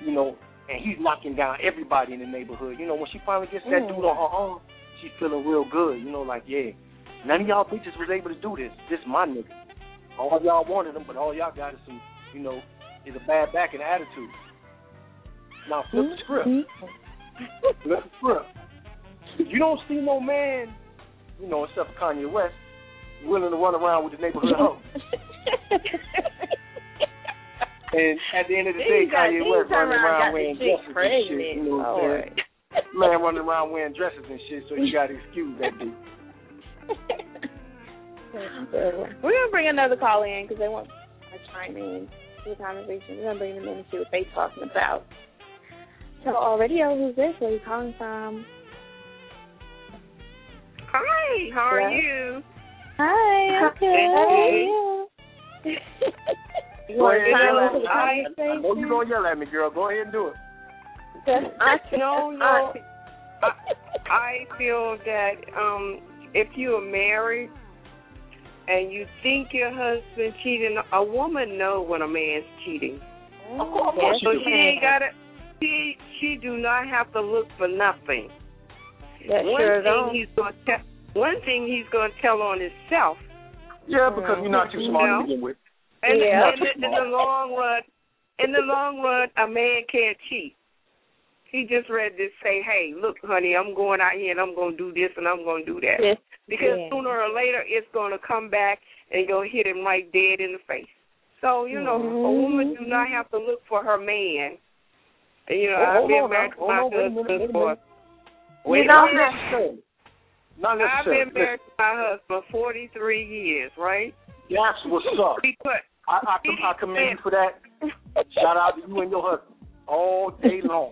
you know, and he's knocking down everybody in the neighborhood. You know, when she finally gets that dude on her own, she's feeling real good. You know, like, yeah, none of y'all bitches was able to do this. This my nigga. All y'all wanted him, but all y'all got is some, you know, is a bad back and attitude. Now flip the script. Flip the script. You don't see no man, you know, except for Kanye West, willing to run around with the neighborhood hoe. And at the end of the day, Kanye West running around wearing dresses and shit. You know what I'm saying? Man running around wearing dresses and shit, so you got to excuse that dude. We're going to bring another call in because they want to chime in to the conversation. We're going to bring them in and see what they're talking about. So, radio, who's this? Where are you calling from? Hi, how are you? Hi, I'm good. How are you? Go ahead and yell at me. I know you're going to yell at me, girl. Go ahead and do it. I feel that if you are married and you think your husband cheating, a woman knows when a man's cheating. Of course, so she ain't got to. She do not have to look for nothing. One thing he's going to tell on himself. Yeah, because you're not too smart to begin with. And in the long run, a man can't cheat. He just ready to say, hey, look, honey, I'm going out here and I'm going to do this and I'm going to do that. Yes. Because sooner or later it's going to come back and going to hit him right dead in the face. So, you know, a woman do not have to look for her man. You know, I've been married to my husband for... I've been married to my husband 43 years, right? That's what's up. I commend you for that. Shout out to you and your husband all day long.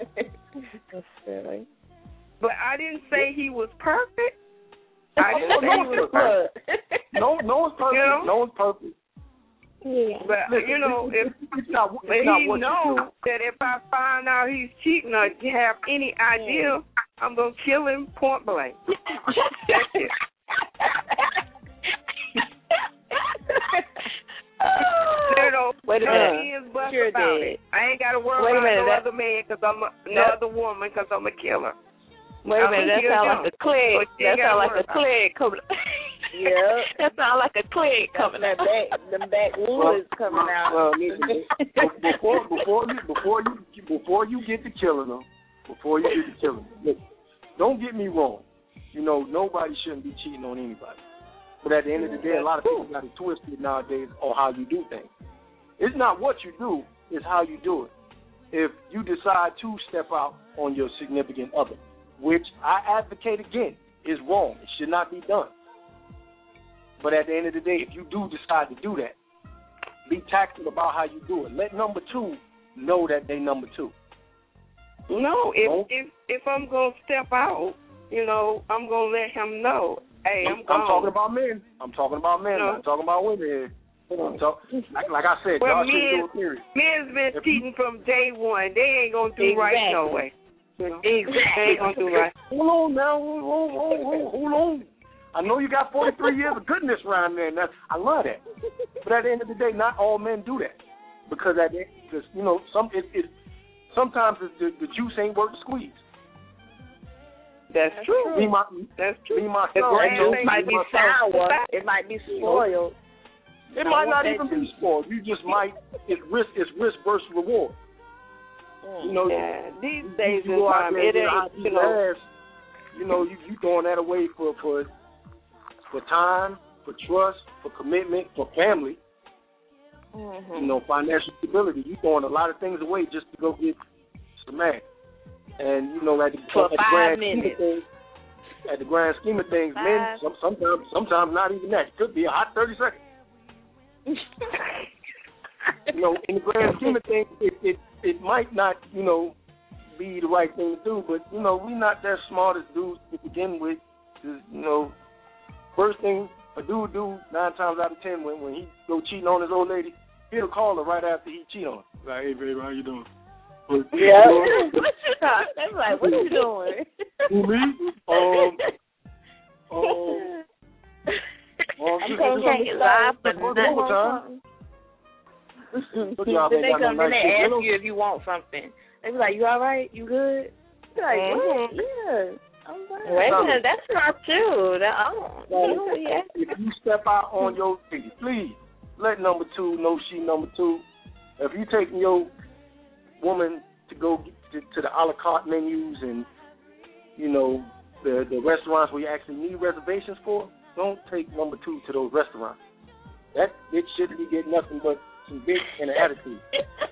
But I didn't say he was perfect. I didn't say he was perfect. No one's perfect. You know? No one's perfect. Yeah. But, you know, if he knows that if I find out he's cheating or have any idea, I'm going to kill him point blank. That's it. Wait a minute. I ain't got to worry about no other man because I'm no other woman because I'm a killer. Wait a minute, that sounds like a click. That sounds like a click coming. Yeah, that sounds like a click coming out. The backwoods coming out. Well, listen, before you get to killing them, listen, don't get me wrong. You know, nobody shouldn't be cheating on anybody. But at the end of the day, a lot of people got it twisted nowadays on how you do things. It's not what you do, it's how you do it. If you decide to step out on your significant other, which I advocate again, is wrong. It should not be done. But at the end of the day, if you do decide to do that, be tactful about how you do it. Let number two know that they number two. No, if I'm going to step out, you know, I'm going to let him know. Hey, I'm talking about men. I'm talking about men. I'm talking about women here. Like I said, y'all should do a period. Men's been cheating from day one. They ain't going to do right no way. Exactly. They ain't going to do right. Hold on now. Hold on. I know you got 43 years of goodness around there, and I love that. But at the end of the day, not all men do that. Because you know, sometimes the juice ain't worth the squeeze. That's true. That's true. Me myself. It might be sour. It might be spoiled. It might not even be spoiled. You just might. It's risk versus reward. You know, these days in time, it ain't. You know, you throwing that away for time, for trust, for commitment, for family. Mm-hmm. You know, financial stability. You throwing a lot of things away just to go get some man. And you know, at the grand scheme of things, men sometimes not even that. It could be a hot 30 seconds. You know, in the grand scheme of things, it might not, you know, be the right thing to do. But you know, we not that smart as dudes to begin with. Just, you know, first thing a dude do 9 times out of 10 when he go cheating on his old lady, he'll call her right after he cheat on her. Like, hey baby, how you doing? Yeah. That's like, what are you doing? Me? I'm going to take it live for Then they come and they ask you if you want something. They be like, "You all right? You good?" You're like, "What? Yeah." I'm like, wait a minute, that's not true. If you step out on your feet, please let number two know she number two. If you taking your woman to go to the a la carte menus and the restaurants where you actually need reservations for, don't take number two to those restaurants. That bitch shouldn't be getting nothing but some bitch and an attitude.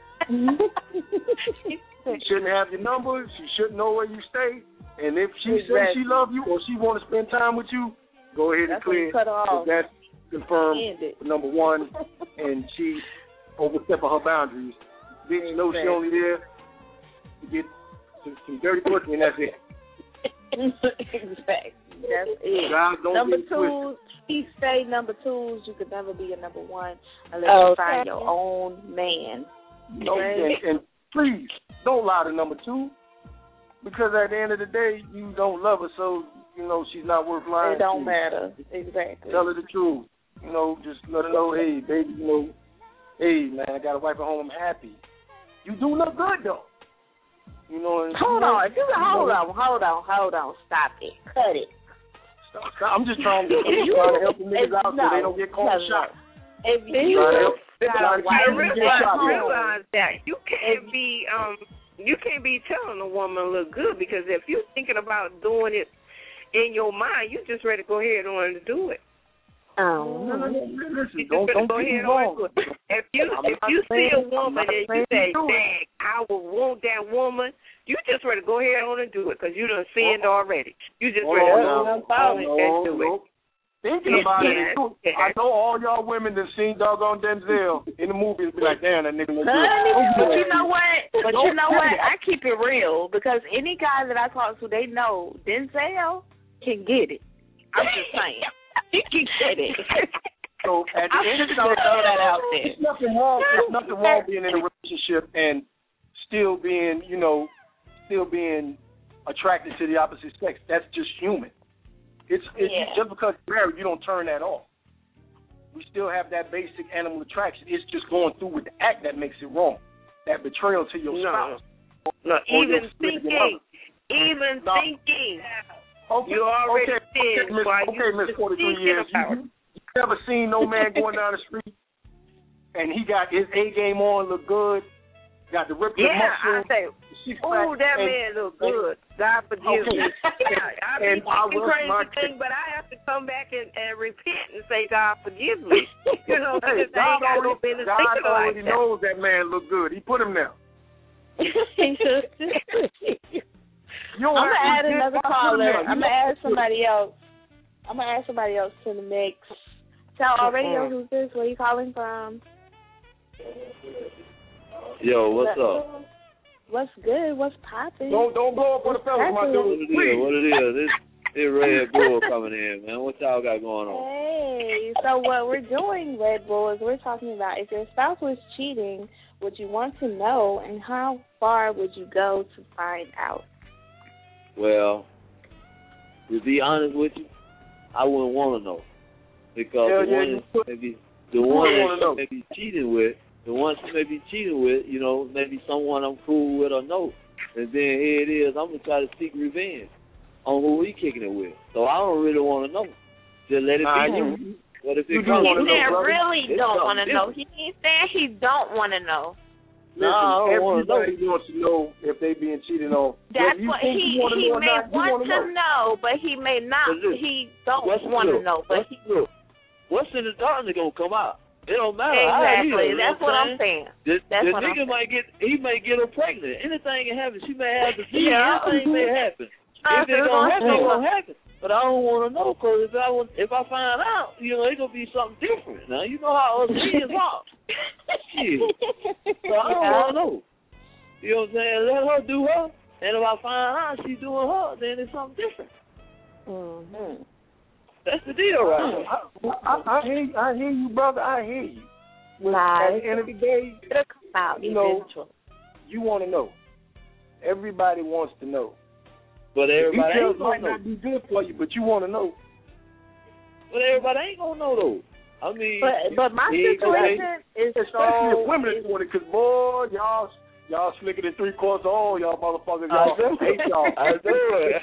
She shouldn't have your number. She shouldn't know where you stay. And if she says she love you or she want to spend time with you, go ahead and clear. That's confirmed for number one, and she overstepping her boundaries. Bitch knows she only there to get some dirty pussy, and that's it. Exactly. That's it. Number two, he say number twos. You could never be a number one unless you find your own man. And please don't lie to number two. Because at the end of the day, you don't love her, so, she's not worth lying. It don't matter. Exactly. Tell her the truth. Just let her know, hey, baby, hey, man, I got a wife at home, I'm happy. You do look good, though. Hold on. Stop it. Cut it. Stop. I'm just trying to help the niggas out so they don't get caught shot. If you realize that you can't be you can't be telling a woman look good, because if you're thinking about doing it in your mind, you just ready to go ahead on and do it. Listen, don't go ahead on. If you see a woman and you say, "Dang, I would want that woman," you just ready to go ahead on and do it because you done sinned already. You just ready to do it. Thinking about it, I know all y'all women that seen doggone Denzel in the movies be like, "Damn, that nigga look good." But you know what? I keep it real, because any guy that I talk to, they know Denzel can get it. I'm just saying. He can get it. So at the end of the day, throw that out there. There's nothing wrong being in a relationship and still being attracted to the opposite sex. That's just human. It's just because you're married, you don't turn that off. We still have that basic animal attraction. It's just going through with the act that makes it wrong. That betrayal to your spouse. No, even thinking. Okay, you already did. Okay, Miss 43 years. You never seen no man going down the street and he got his A game on, look good, got the ripped muscle. I say, ooh, that man look good. God forgive me. I mean, crazy thing, but I have to come back and repent and say, God forgive me. Because I ain't got no business thinking like that. God already knows that man look good. He put him there. I'm gonna add another caller. I'm gonna add somebody else. To the mix. Tell Radio, who's this? Where you calling from? Yo, what's up? What's good? What's poppin'? Don't blow up on the fellas, my dude. What it is? It's Red Bull coming in, man. What y'all got going on? Hey, so what we're doing, Red Bull, is we're talking about if your spouse was cheating, would you want to know, and how far would you go to find out? Well, to be honest with you, I wouldn't want to know, because the one that may be cheating with, maybe someone I'm cool with or know, and then here it is, I'm gonna try to seek revenge on who he kicking it with. So I don't really want to know. Just let it be. What if it comes? He don't want to know. He ain't saying he don't want to know. Listen, everybody wants to know if they being cheated on. That's what he may want to know, but he may not. He don't want to know. But what's in the darkness gonna come out? It don't matter. Exactly. That's what I'm saying. The nigga may get her pregnant. Anything can happen. She may have the disease. Anything may happen. If it's gonna happen, it's gonna happen. But I don't want to know, because if I find out, it's gonna be something different. Now you know how us kids are. Shit. So I don't want to know. You know what I'm saying? Let her do her, and if I find out she's doing her, then it's something different. Mm-hmm. That's the deal, right? I hear you, brother. I hear you. At the end of the day, you want to know. Everybody wants to know. But everybody ain't might not be good for you, but you want to know. But everybody ain't gonna know though. I mean, but my situation is especially so. if women are doing it, because boy, y'all slicker than 3/4 of all y'all motherfuckers. Y'all hate y'all. I do it.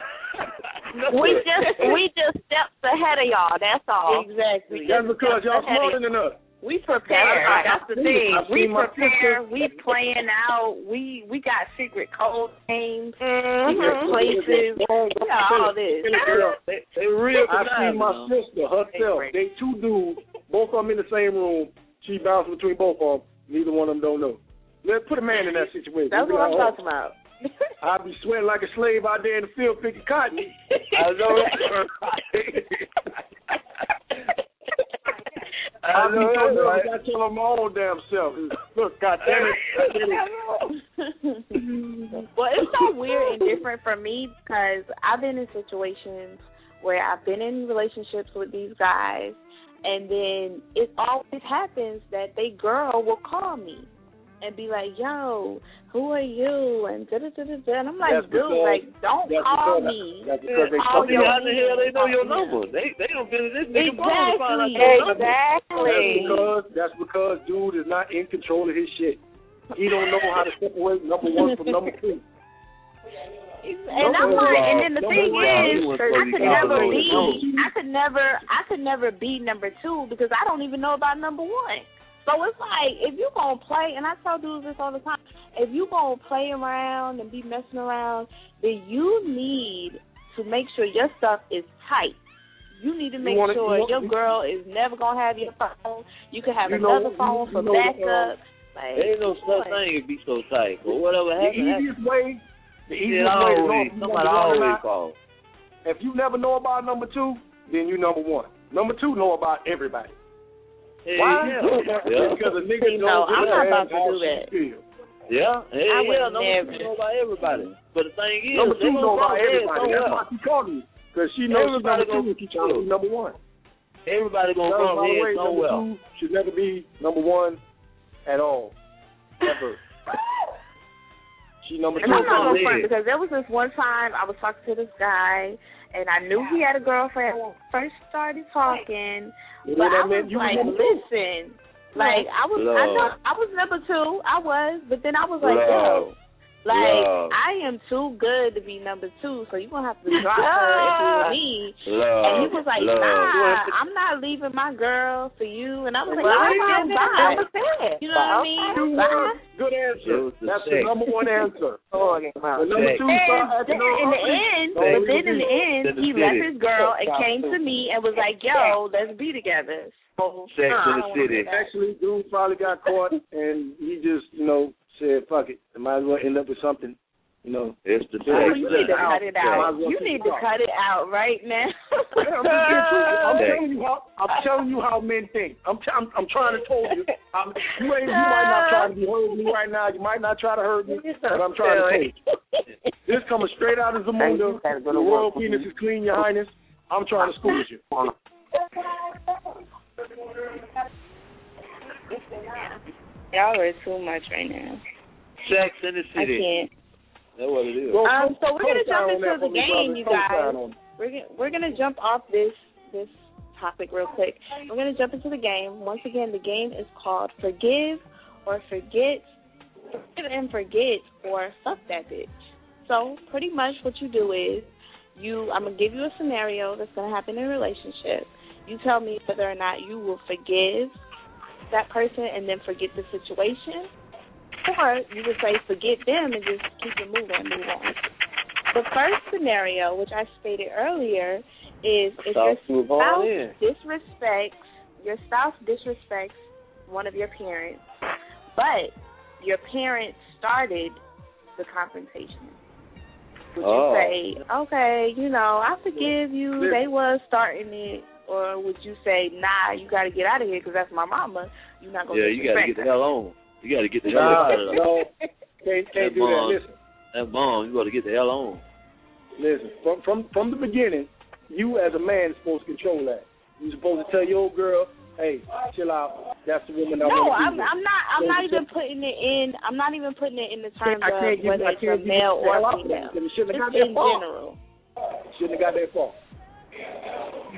We just steps ahead of y'all. That's all. Exactly. That's because y'all smarter than us. We prepare. That's the thing. We prepare. sister. We playing out. We got secret code names, secret places. We got all this. They real. I see my sister herself. They two dudes, both of them in the same room. She bouncing between both of them. Neither one of them don't know. Let's put a man in that situation. That's what I'm talking about. I'd be sweating like a slave out there in the field picking cotton. I know that. I tell them my own damn self. Look, goddamn it. Well, it's so weird and different for me because I've been in situations where I've been in relationships with these guys, and then it always happens that they girl will call me and be like, "Yo, who are you?" and da-da-da-da-da. And I'm like, "Dude, like, don't call me." That's because they how the hell they know your number? They don't been in this nigga phone to find out your number. Exactly. That's because dude is not in control of his shit. He don't know how to separate number one from number two. And I'm like, and then the thing is, I could never be number two because I don't even know about number one. So it's like, if you gonna play, and I tell dudes this all the time, if you gonna play around and be messing around, then you need to make sure your stuff is tight. You need to make sure your girl is never gonna have your phone. You can have another phone for backup. There ain't no such thing to be so tight. But whatever happens, the easiest way to know somebody always calls. If you never know about number two, then you number one. Number two know about everybody. Why? Yeah. Because a nigga knows I'm not about to do that. Yeah, I would number two know about everybody. But the thing is, number two know about everybody. That's why she called me. Because she knows she's number two and she's trying to be number one. Everybody gonna come here somewhere. Number two should never be number one at all. Ever. She number two. And I'm not gonna front because there was this one time I was talking to this guy and I knew he had a girlfriend when we first started talking. But I was like, listen, like I was number two, but then I was like, yo, I am too good to be number two, so you're gonna have to drop her if you need. And he was like, nah, I'm not leaving my girl for you. And I was like, bye. You know what I mean? Bye. Good answer. That's the number one answer. The number two in the end, he left his girl and came to me and was like, yo, let's be together. Sex in the city. Actually, dude probably got caught and he just, said, fuck it. I might as well end up with something, It's the you need to cut it out. You need to cut it out right now. I'm telling you how men think. I'm trying to tell you. You might not try to be hurting me right now. You might not try to hurt me, but I'm trying to tell you. This coming straight out of Zamunda. The royal penis is clean, Your Highness. I'm trying to school you. Y'all are too much right now. Sex in the city. I can't. That's what it is. So we're gonna jump into the game, you guys. We're gonna jump off this topic real quick. We're gonna jump into the game. Once again, the game is called Forgive or Forget. Forgive and forget or fuck that bitch. So pretty much what you do is I'm gonna give you a scenario that's gonna happen in a relationship. You tell me whether or not you will forgive that person and then forget the situation, or you would say forget them and just keep it moving and move on. The first scenario, which I stated earlier, is if your spouse disrespects one of your parents, but your parents started the confrontation. Would you say, okay, I forgive you, they was starting it, or would you say, nah, you got to get out of here because that's my mama. You're not going to you got to get the hell on. You got to get the hell out of there. No, can't do that. Listen. That bomb, you got to get the hell on. Listen, from the beginning, you as a man is supposed to control that. You're supposed to tell your girl, hey, chill out. That's the woman I want to be with. I'm not even putting it in. I'm not even putting it in the terms of whether it's a male or a female. Just in general. Shouldn't have got that far.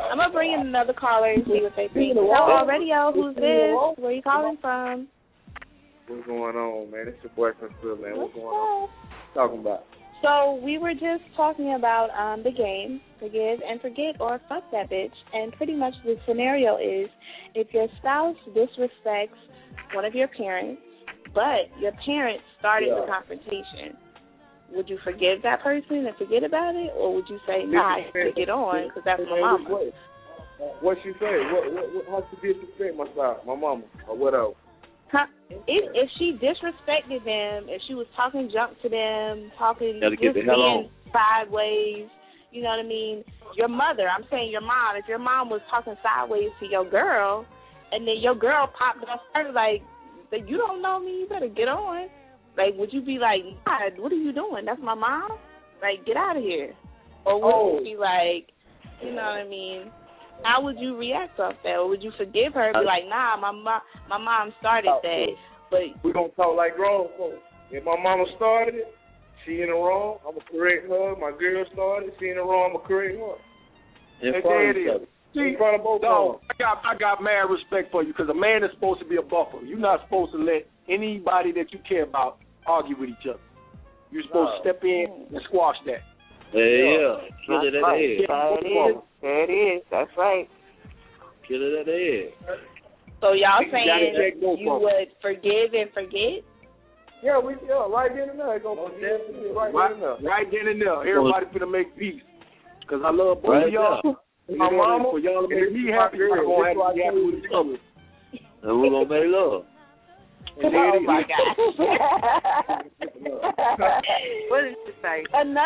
I'm going to bring in another caller and see what they think. Tell All Radio, who's this? Where are you calling from? What's going on, man? It's your boy from Phil, man. What's going on? Talking about? So we were just talking about the game, Forgive and Forget, or Fuck That Bitch. And pretty much the scenario is if your spouse disrespects one of your parents, but your parents started the confrontation, would you forgive that person and forget about it, or would you say, nah, to get on because that's my mama? What she say? How she disrespect my spouse, my mama, or whatever? Huh? If she disrespected them, if she was talking junk to them, just being sideways, you know what I mean? Your mother, I'm saying your mom, if your mom was talking sideways to your girl, and then your girl popped up and started like, you don't know me, you better get on. Like, would you be like, God, what are you doing? That's my mom? Like, get out of here. Or would you be like, you know what I mean? How would you react off that? Or would you forgive her and be like, nah, my mom started that. But we're going to talk like grown folks. If my mama started it, she in the wrong, I'm going to correct her. My girl started it, she in the wrong, I'm going to correct her. And there it is. See, dog, I got mad respect for you because a man is supposed to be a buffer. You're not supposed to let anybody that you care about argue with each other. You're supposed to step in and squash that. Yeah. Kill it at the head. There it is. That's right. Kill it at the head. So y'all saying you would forgive and forget? Yeah, right then and there. Right then and there. Everybody finna make peace. Because I love both of y'all. My mama, for y'all to make me happy, I'm going to have to be happy with each other. And we're going to make love. Oh, my gosh. What did you say?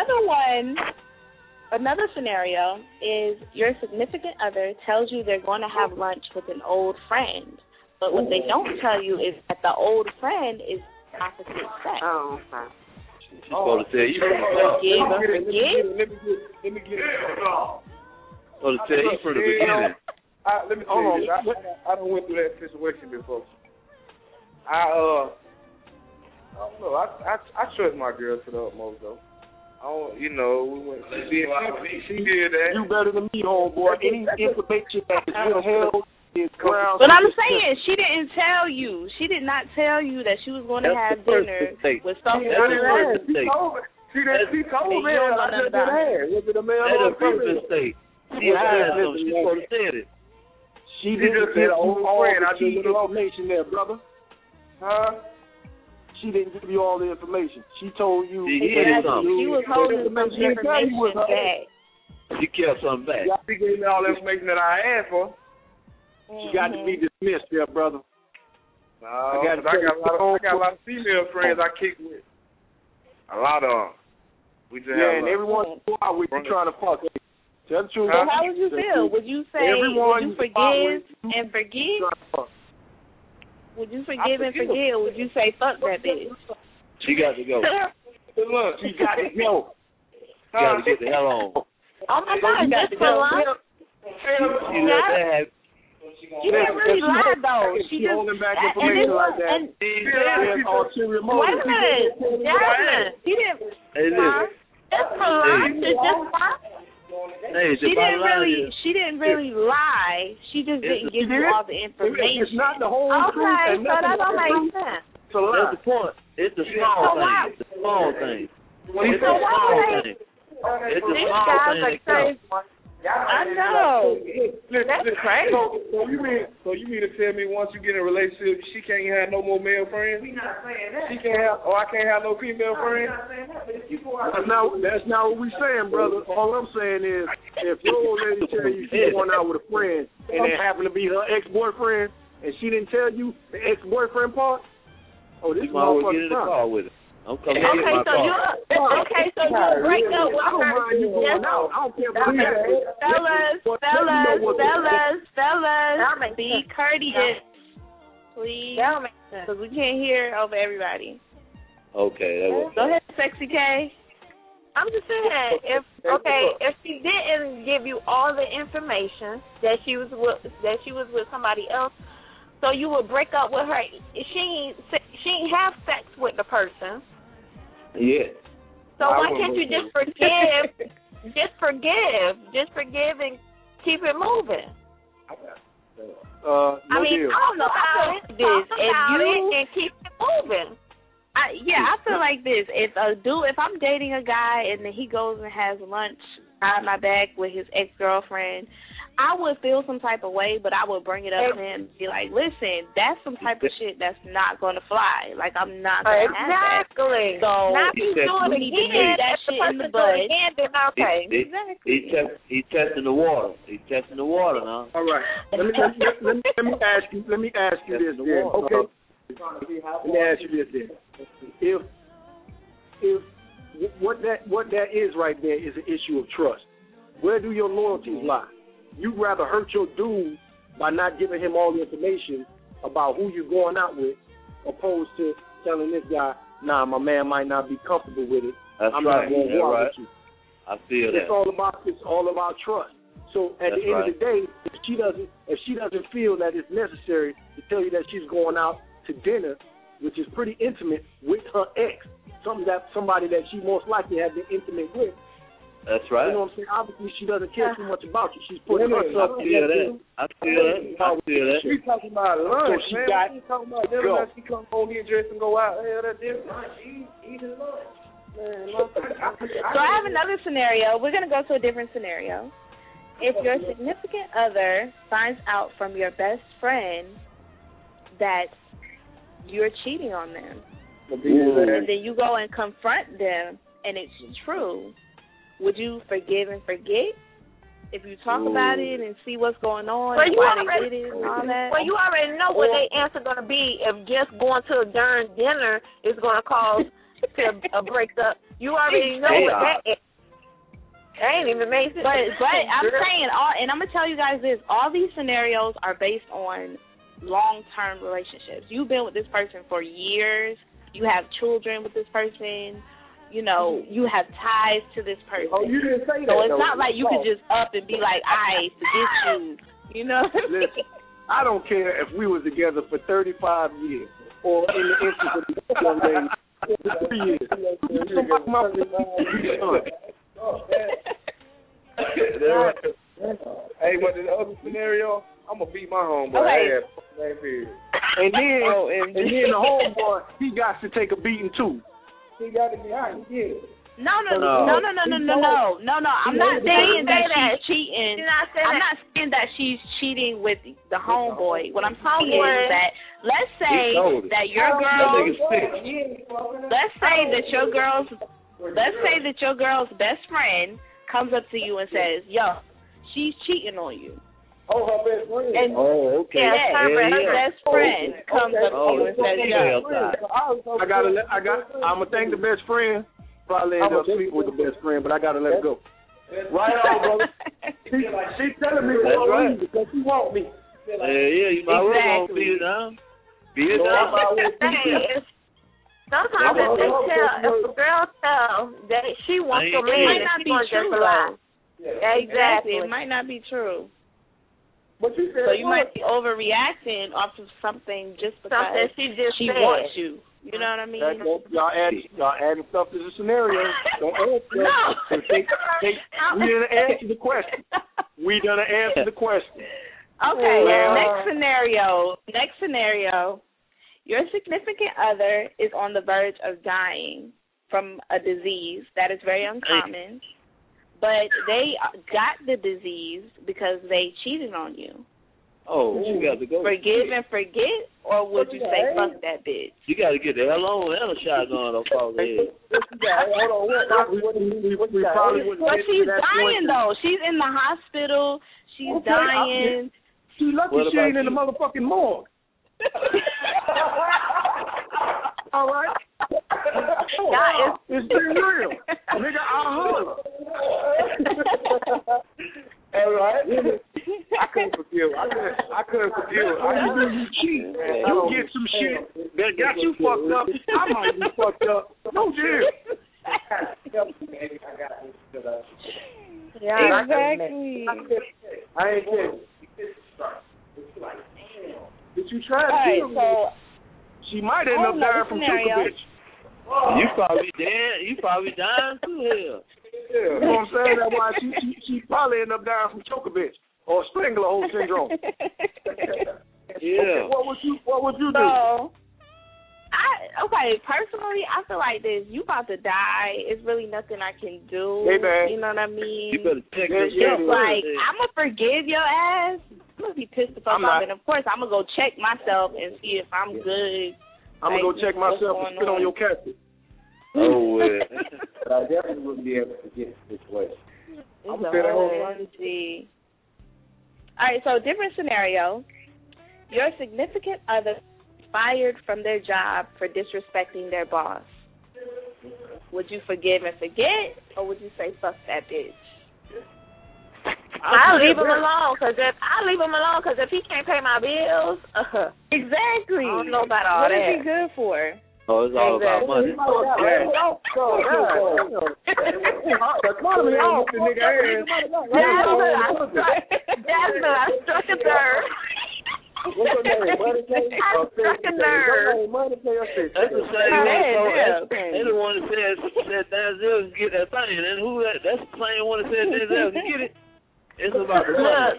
Another scenario is your significant other tells you they're going to have lunch with an old friend. But what they don't tell you is that the old friend is opposite sex. Oh, okay. She's supposed to tell you. Let me get it. To tell you from the beginning. Let me tell you this. I done went through that situation before. I don't know. I trust my girl to the utmost though. We went. She did that. You better than me, homeboy. Any information that is real hell is ground. But I'm saying she didn't tell you. She did not tell you that she was going to have dinner with something. She told me. I just didn't have. Was it a male or a female? She supposed to say it. She didn't give you all the key information there, brother. Huh? She didn't give you all the information. She told you. She was holding some information back. She kept something back. She gave me all the information that I asked for. She got to be dismissed there, brother. No, I got a lot of female friends I kick with. A lot of them. We just and everyone we trying to fuck. Tell the truth. So how would you feel? Would you say, would you forgive and forgive? Would you forgive and forget, or would you say fuck that bitch? She got to go. Look, she got to go. She got to get the hell on. Oh my God, just for lunch? She didn't really lie though. She just holding back information like that. Wait a minute, Jasmine. She didn't. Just for lunch. It's just fun. She didn't really lie. She just didn't give you all the information. It's not the whole truth. Okay, so that don't make sense. So that's the point. It's the small thing. It's the small thing. It's the small thing. It's the small thing that counts. I know. That's crazy. So you mean to tell me once you get in a relationship, she can't have no more male friends? We not saying that. She can't have. I can't have no female friends. That's not what we saying, brother. All I'm saying is, if your old lady tell you she's going out with a friend, and it happened to be her ex-boyfriend, and she didn't tell you the ex-boyfriend part, this motherfucker's car with her. I'm coming so you break up with her. Fellas, be courteous, please, because we can't hear over everybody. Okay, that was. Go ahead, Sexy K. I'm just saying, if she didn't give you all the information that she was with somebody else, so you would break up with her. She ain't have sex with the person. Yeah. So why can't you just forgive? Just forgive keep it moving. No I mean, deal. I don't know. I feel like this. If you and keep it moving. I feel like this. If I'm dating a guy and then he goes and has lunch behind my back with his ex-girlfriend, I would feel some type of way, but I would bring it up to him and be like, listen, that's some type of shit that's not going to fly. Like, I'm not going to have that. Exactly. So, now if you do it again, that shit in the bud. Then okay. He's testing the water. He's testing the water now. All right. Let me ask you this then. Okay. Let me ask you this then. If what that is right there is an issue of trust. Where do your loyalties lie? You'd rather hurt your dude by not giving him all the information about who you're going out with, opposed to telling this guy, nah, my man might not be comfortable with it. That's I'm right. not going to go out with you. I feel that. It's all about trust. So at the end of the day, if she doesn't feel that it's necessary to tell you that she's going out to dinner, which is pretty intimate, with her ex, somebody that she most likely has been intimate with. That's right. You know what I'm saying? Obviously, she doesn't care too much about you. She's putting herself I feel that. She's talking about lunch, so man. She's talking about dinner. She come home, get dressed, and go out. Hell, that's different. She eating lunch. So I have another scenario. We're going to go to a different scenario. If your significant other finds out from your best friend that you're cheating on them, and then you go and confront them, and it's true, would you forgive and forget? If you talk about it and see what's going on and why they did it and all that? Well, you already know what their answer going to be if just going to a darn dinner is going to cause a breakup. You already know what that is. That ain't even make sense. But I'm saying, and I'm going to tell you guys this, all these scenarios are based on long-term relationships. You've been with this person for years. You have children with this person. You know, you have ties to this person. Oh, you didn't say that. So it's not like you could just up and be like, I forget you. You know? Listen, I don't care if we was together for 35 years or in the instance of the young lady, 3 years. Hey, but in the other scenario, I'm gonna beat my homeboy ass. And then the homeboy, he got to take a beating too. He got to be honest. Yeah. No. I'm not saying that she's cheating. I'm not saying that she's cheating with the homeboy. What I'm saying is that let's say that your girl's best friend comes up to you and says, "Yo, she's cheating on you." Oh, her best friend. And her best friend comes up to you and says, "Yo." I'm gonna thank the best friend. Probably end up sleeping with the best friend, but I gotta let it go. Right on, brother. She's telling me that's right because she want me. Yeah, you might want to beat it down. Beat it down. Sometimes if a girl tells that she wants a man, she's going to just lie. Exactly. It might not be true. But you said so you might be overreacting off of something just because she wants you. You know what I mean? Y'all adding stuff to the scenario. Don't add stuff. We didn't answer the question. Okay, next scenario. Your significant other is on the verge of dying from a disease that is very uncommon, but they got the disease because they cheated on you. Oh, you got to go. Forgive and forget, or would you say fuck that bitch? You got to get the hell on and a shotgun off all the head. But she's dying though. She's in the hospital. She's dying. She lucky she ain't in the motherfucking morgue. All right. It's been real. Nigga, I'll hug. All right. I couldn't forgive. I couldn't forgive. You cheat. You get some shit that got you fucked up. I might be fucked up. No jail. Yeah, exactly. I ain't kidding. Did you try to kill me? She might end up dying from Chukovich. You probably dead. You probably dying too. Hell. You know what I'm saying? That's why she probably end up dying from Chukovich. Or stranglehold syndrome. Yeah. What would you do? So, personally, I feel like this. You about to die. It's really nothing I can do. Hey, man. You know what I mean? You better check Yeah, yourself. It's like, I'm going to forgive your ass. I'm going to be pissed the fuck off. And, of course, I'm going to go check myself and see if I'm good. I'm going to go check myself and spit on your casket. Oh, well. But I definitely wouldn't be able to get the situation. It's a whole emergency. All right, so different scenario. Your significant other fired from their job for disrespecting their boss. Would you forgive and forget, or would you say fuck that bitch? I'll leave him alone because if he can't pay my bills, exactly. I don't know about all that. that. What is he good for? Oh, it's all about money. Jasmine, I struck a nerve. What's her name? I struck a nerve. That's the same one. They the one that said Denzel can get that thing, and who that? That's the same one that said Denzel can get it. It's about the money.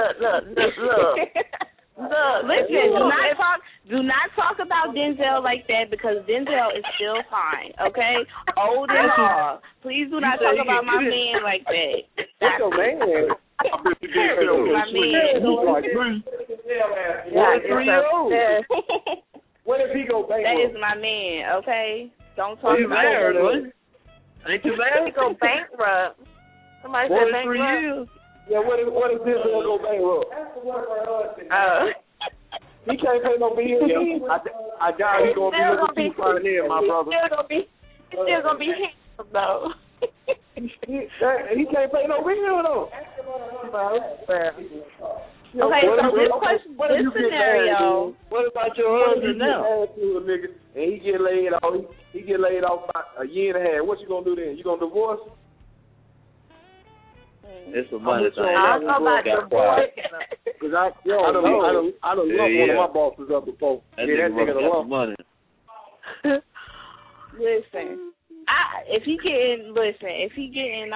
Look, listen, do not talk about Denzel like that because Denzel is still fine, okay? Old and all. Please do not talk about my man like that. What's your man? My man. What 3 years old? What if he go bankrupt? That is my man, okay? Don't talk about married, him. Ain't you married? He go bankrupt. Somebody said bankrupt. Yeah, what if this will go bankrupt? He can't pay no bills. I doubt he's gonna be financier, my brother. He's still gonna be handsome though. He can't pay no bills though. Okay, so this scenario. What about your husband now? And he get laid off. He get laid off about a year and a half. What you gonna do then? You gonna divorce? It's a money thing. I don't know about divorce. Cause I don't lump one of my bosses up before. That nigga the lump. Money. Listen, if he getting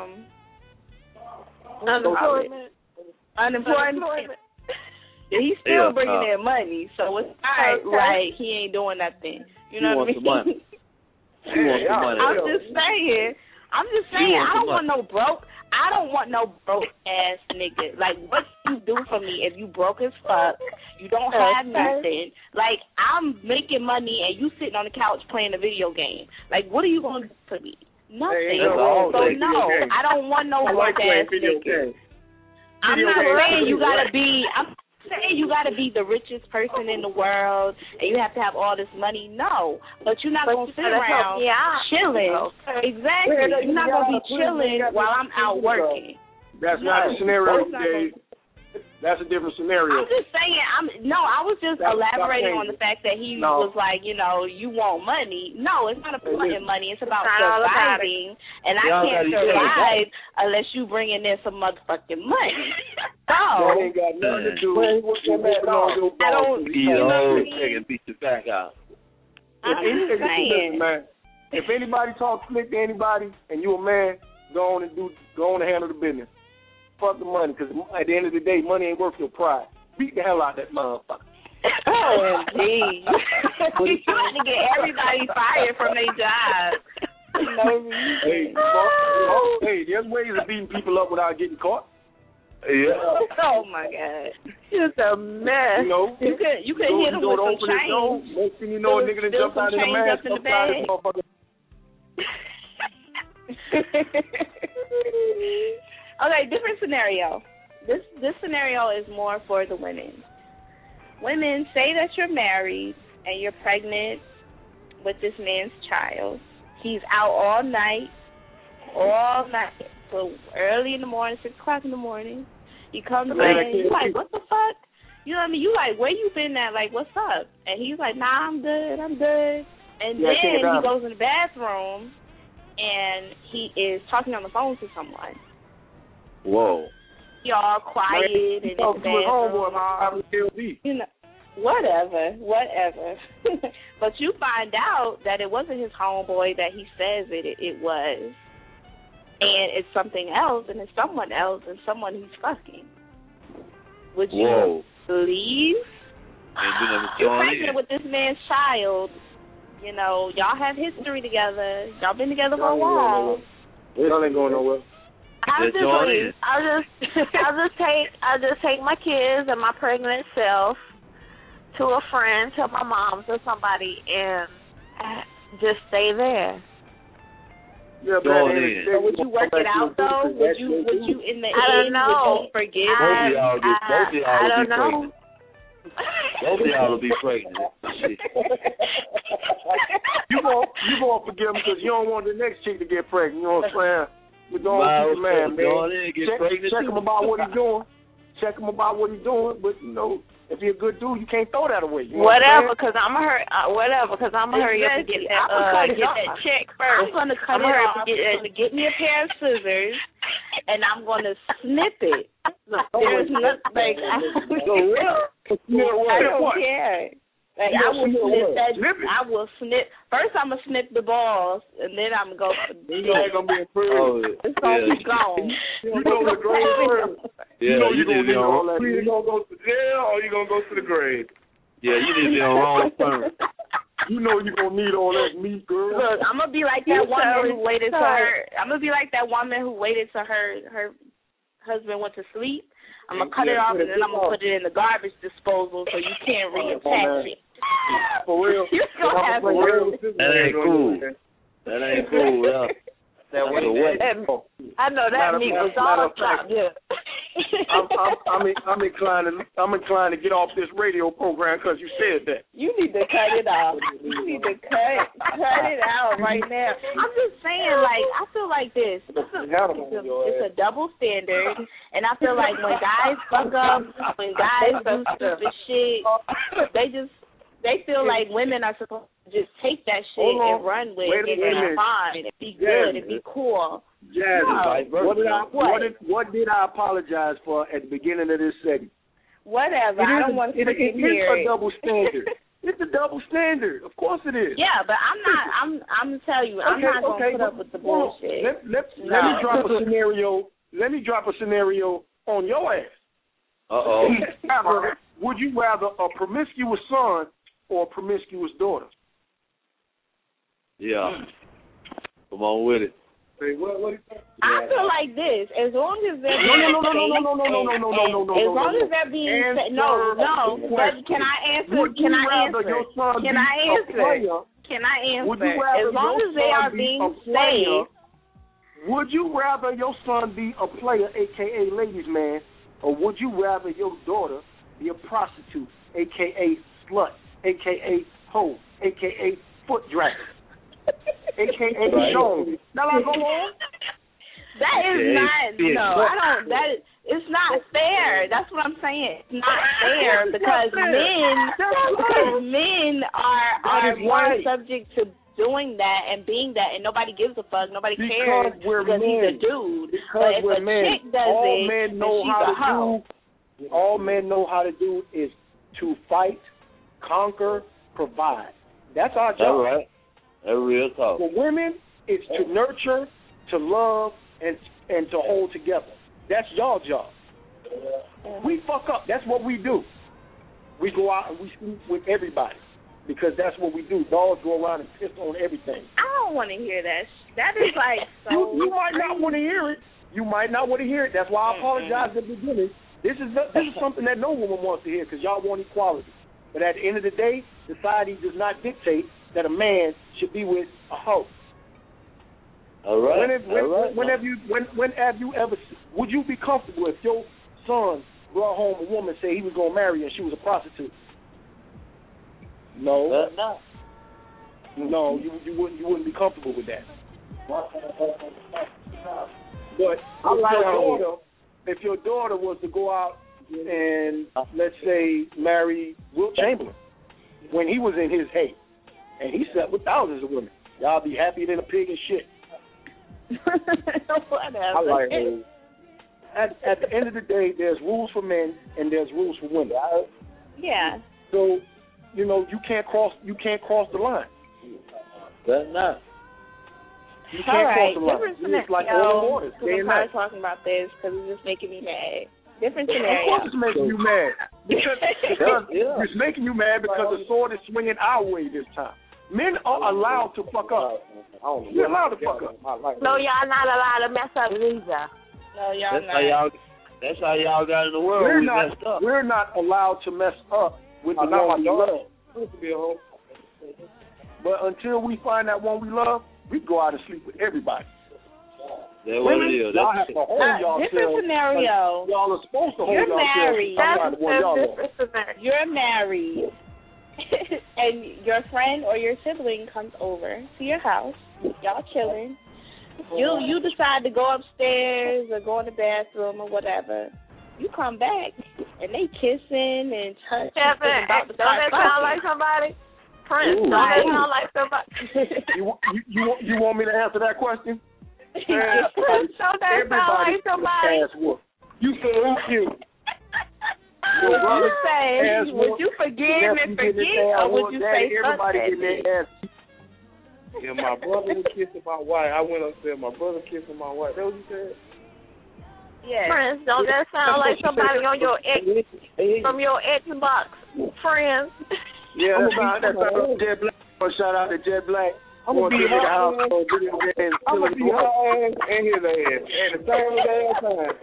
unemployment, he's still bringing in money, so it's not like he ain't doing nothing. You know what I mean? She wants the money. I'm just saying. I don't want no broke ass nigga. Like, what you do for me if you broke as fuck? You don't have nothing. Like, I'm making money and you sitting on the couch playing a video game. Like, what are you gonna do for me? Nothing. So no, I don't want no broke ass nigga. I'm not saying you gotta be. I'm saying you gotta be the richest person in the world and you have to have all this money. No, but you're not gonna sit around chilling. Exactly. You're not gonna be chilling while I'm out working. That's not the scenario, Dave. That's a different scenario. I'm just saying. I was just elaborating on the fact that he was like, you want money. No, it's not about money. It's about surviving, and I can't survive unless you bring in some motherfucking money. That ain't got nothing to do with I don't. Take and beat your back out. I'm just saying. Man, if anybody talks slick to anybody and you a man, go on and handle the business. Fuck the money, because at the end of the day, money ain't worth your pride. Beat the hell out of that motherfucker. Oh, indeed. You're trying to get everybody fired from their job. No reason. Hey, there's ways of beating people up without getting caught. Yeah. Oh my God. It's a mess. You could hit him with some change. Next thing you know, a nigga done jump out of the mask, jump out of the motherfucker. Okay, different scenario. This scenario is more for the women. Women, say that you're married and you're pregnant with this man's child. He's out all night, so early in the morning, 6 o'clock in the morning. He comes in, you like, what the fuck? You know what I mean? You like, where you been at? Like, what's up? And he's like, nah, I'm good. And then he goes in the bathroom and he is talking on the phone to someone. Whoa. Y'all quiet and in the bathroom. Whatever. But you find out that it wasn't his homeboy that he says it was. And it's something else, and it's someone else, and someone he's fucking. Would you leave? You're pregnant with this man's child. You know, y'all have history together. Y'all been together for a while. Y'all ain't going nowhere. I'll just take my kids and my pregnant self to a friend, to my mom's or somebody, and just stay there. Yeah, so would you work it out though? Would you in the end? Would you forgive? I don't know. Both of y'all will be pregnant. You won't forgive him because you don't want the next chick to get pregnant. You know what I'm saying? We're going to keep the man. Check him about what he's doing. Check him about what he's doing. But, you know, if you're a good dude, you can't throw that away. You know because I'm going to hurry up and get that check first. I'm going to cut it off and get me a pair of scissors, and I'm going to snip it. There's nothing. I don't care. Like, I will snip that. I will snip. First, I'm gonna snip the balls, and then I'm gonna go. It's gonna be improved. It's gonna be gone. You know the grave. Yeah, you need to be on. You gonna go to jail or you gonna go to the grave? Yeah, you need to be on wrong terms. You know you're gonna need all that meat, girl. Look, I'm gonna be like that woman who waited till her. I'm gonna be like that woman who waited till her husband went to sleep. I'm going to cut it off, and then I'm going to put it in the garbage disposal so you can't reattach it. For real. That ain't cool. That ain't cool. Yeah. I know that meat was all chopped. Yeah. I'm inclined to get off this radio program because you said that. You need to cut it off. You need to cut it out right now. I'm just saying, like, I feel like this. It's a double standard, and I feel like when guys fuck up, when guys do stupid shit, they feel like women are supposed to just take that shit and run with it and be fine and be good and be cool. Jasmine, what did I apologize for at the beginning of this segment? Whatever. I don't want to hear it. It's a double standard. It's a double standard. Of course it is. Yeah, but I'm gonna tell you, I'm not gonna put up with the bullshit. Let me drop a scenario. Let me drop a scenario on your ass. Would you rather a promiscuous son or a promiscuous daughter? Yeah. Come on with it. Hey, what I feel like this. As long as they're no. As long as they're being no. But can I answer? Can I answer? As long as they are being safe. Would you rather your son be a player, a.k.a. ladies' man, or would you rather your daughter be a prostitute, a.k.a. slut, a.k.a. hoe, a.k.a. foot dragon? A.k.a. Sean. Now I go on. That is not. It's not fair. That's what I'm saying. It's not fair because men are more subject to doing that and being that, and nobody gives a fuck. Nobody cares because he's a dude. But if a chick does it, then she's a hoe. All men know how to do is to fight, conquer, provide. That's our job. All right. That's real talk. For women, it's to nurture, to love, and to hold together. That's y'all job. We fuck up. That's what we do. We go out and we sleep with everybody because that's what we do. Dogs go around and piss on everything. I don't want to hear that. That is like so. You might not want to hear it. You might not want to hear it. That's why I apologize at the beginning. This is something that no woman wants to hear because y'all want equality. But at the end of the day, society does not dictate that a man should be with a hoe. All right. When have you ever? Would you be comfortable if your son brought home a woman, say he was going to marry her and she was a prostitute? No. No, you wouldn't be comfortable with that. But if your daughter was to go out and let's say marry Wilt Chamberlain when he was in his hate, and he slept with thousands of women, y'all be happier than a pig and shit. Whatever. I like it. At the end of the day, there's rules for men and there's rules for women. Yeah. So, you can't cross the line. That's not. All right. It's like oil and water. I'm tired of talking about this because it's just making me mad. Different Of scenario. course it's making you mad. Because it's making you mad because the sword is swinging our way this time. Men are allowed to fuck up. You're allowed to fuck up. No, y'all not allowed to mess up neither. No, y'all not. That's how y'all got in the world. We're not allowed to mess up with the one we love. But until we find that one we love, we go out and sleep with everybody. That's what it is. Y'all have to hold y'all different scenario. Y'all are supposed to hold You're y'all. married. You're married. And your friend or your sibling comes over to your house. Y'all chilling. You decide to go upstairs or go in the bathroom or whatever. You come back and they kissing and touching. Don't that sound like somebody? Prince, don't that sound like somebody? You want me to answer that question? Prince, don't that sound like somebody? You say who you? Would you say, would you forgive and forget, or would you say everybody something? get their ass? Yeah, my brother was kissing my wife. I went upstairs, my brother kissing my wife. That what you said? Yes. Prince, don't that sound like somebody on your from your Xbox friends? Yeah, that sounds like Jet Black. Shout out to Jet Black. I'm gonna be her ass and his ass at the same damn time.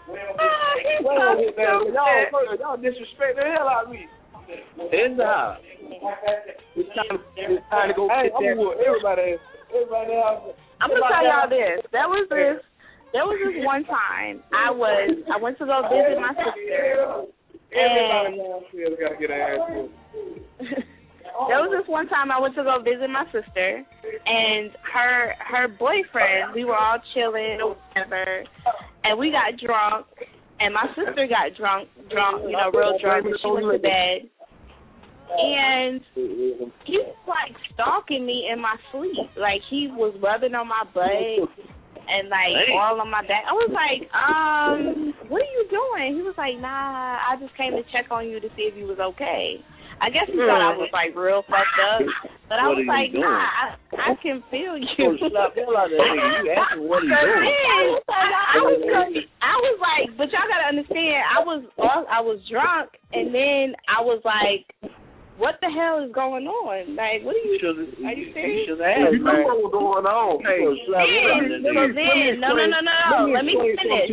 Y'all disrespect the hell out of me. It's time. It's time to go get that. Everybody else. I'm gonna tell y'all this. There was this one time I went to go visit my sister, and gotta get an ass. there was this one time I went to go visit my sister, and her boyfriend. We were all chilling or whatever, and we got drunk, and my sister got drunk, real drunk. And she went to bed, and he was like stalking me in my sleep. Like he was rubbing on my butt and like all on my back. I was like, what are you doing? He was like, nah, I just came to check on you to see if you was okay. I guess he thought I was like real fucked up, but I was like, nah, I can feel you. You asking what he's doing. I was like, but y'all gotta understand, I was drunk, and then I was like, what the hell is going on? Like, what are you serious? You know what was going on. Let me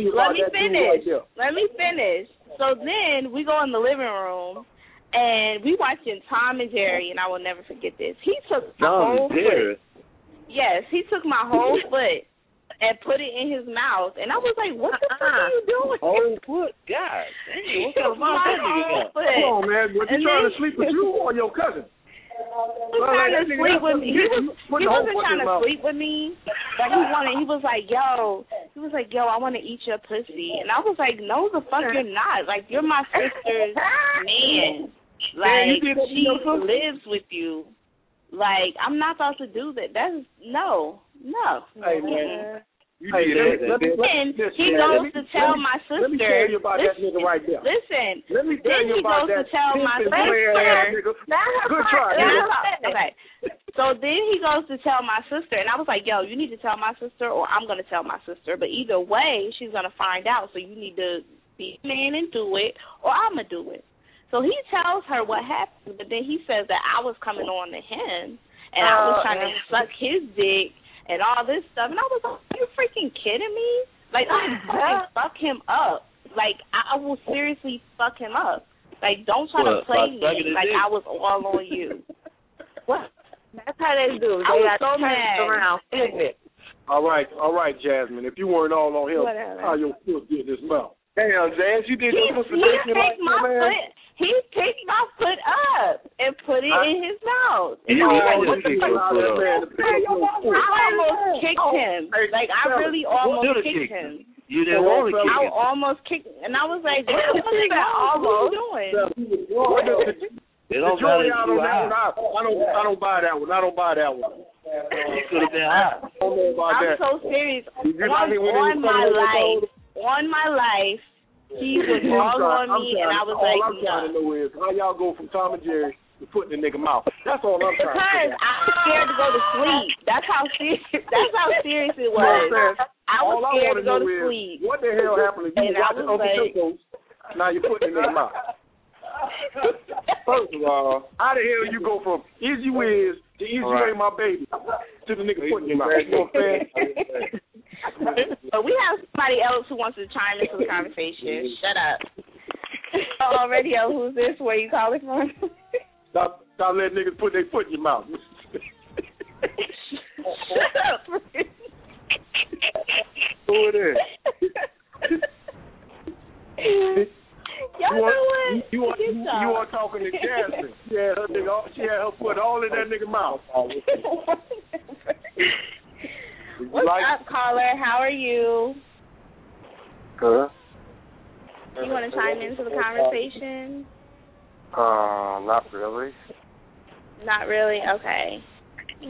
finish. So then we go in the living room, and we watching Tom and Jerry, and I will never forget this. He took my whole foot. Yes, he took my whole foot and put it in his mouth, and I was like, what the fuck are you doing? Whole foot? God dang, what kind of mouth that nigga got? Come on, man. Was he trying to sleep with you or your cousin? He was trying to sleep with me. He wasn't trying to sleep with me, but he was like, yo, I want to eat your pussy. And I was like, no, the fuck you're not. Like, you're my sister's man. Like, she lives with you. Like, I'm not about to do that. That's, no. Hey, man. He goes to tell my sister. Let me tell you about that nigga right there. Listen. Let me tell you about that. He goes to tell my sister. Good try. Okay. So then he goes to tell my sister, and I was like, yo, you need to tell my sister, or I'm going to tell my sister. But either way, she's going to find out. So you need to be a man and do it, or I'm going to do it. So he tells her what happened, but then he says that I was coming on to him, and I was trying to suck his dick and all this stuff. And I was like, are you freaking kidding me? Like, I would fuck him up. Like, I will seriously fuck him up. Like, don't try to play me like I was all on you. What? That's how they do. I was so mad. Around. All right, Jasmine. If you weren't all on him, how your foot get this mouth? Damn, Jazz, you did your foot for He picked my foot up and put it in his mouth. I almost kicked him. Like, I really almost kicked him. You didn't want to kick him. I almost kicked him. And I was like, what the fuck is that almost doing? It don't matter. I don't buy that one. You could have been hot. I'm so serious. On my life, he was all on me, and I was like, all I'm trying to know is how y'all go from Tom and Jerry to putting the nigga mouth. That's all I'm trying to know. Because I was scared to go to sleep. That's how serious it was. I was scared to go to sleep. What the hell happened? You watching Uncle Toto's Now you're putting it in the mouth. First of all, how the hell you go from Izzy Wiz to Izzy Ain't My Baby to the nigga putting your mouth? You know what I'm saying? But we have somebody else who wants to chime into the conversation. Shut up. Oh, radio, who's this? Where you calling from? Stop letting niggas put their foot in your mouth. Shut up. Who it is? Y'all know what? You are talking to Jasmine. She had her foot all in that nigga mouth. What's up, caller? How are you? Good. You want to chime into the conversation? Not really. Not really? Okay. That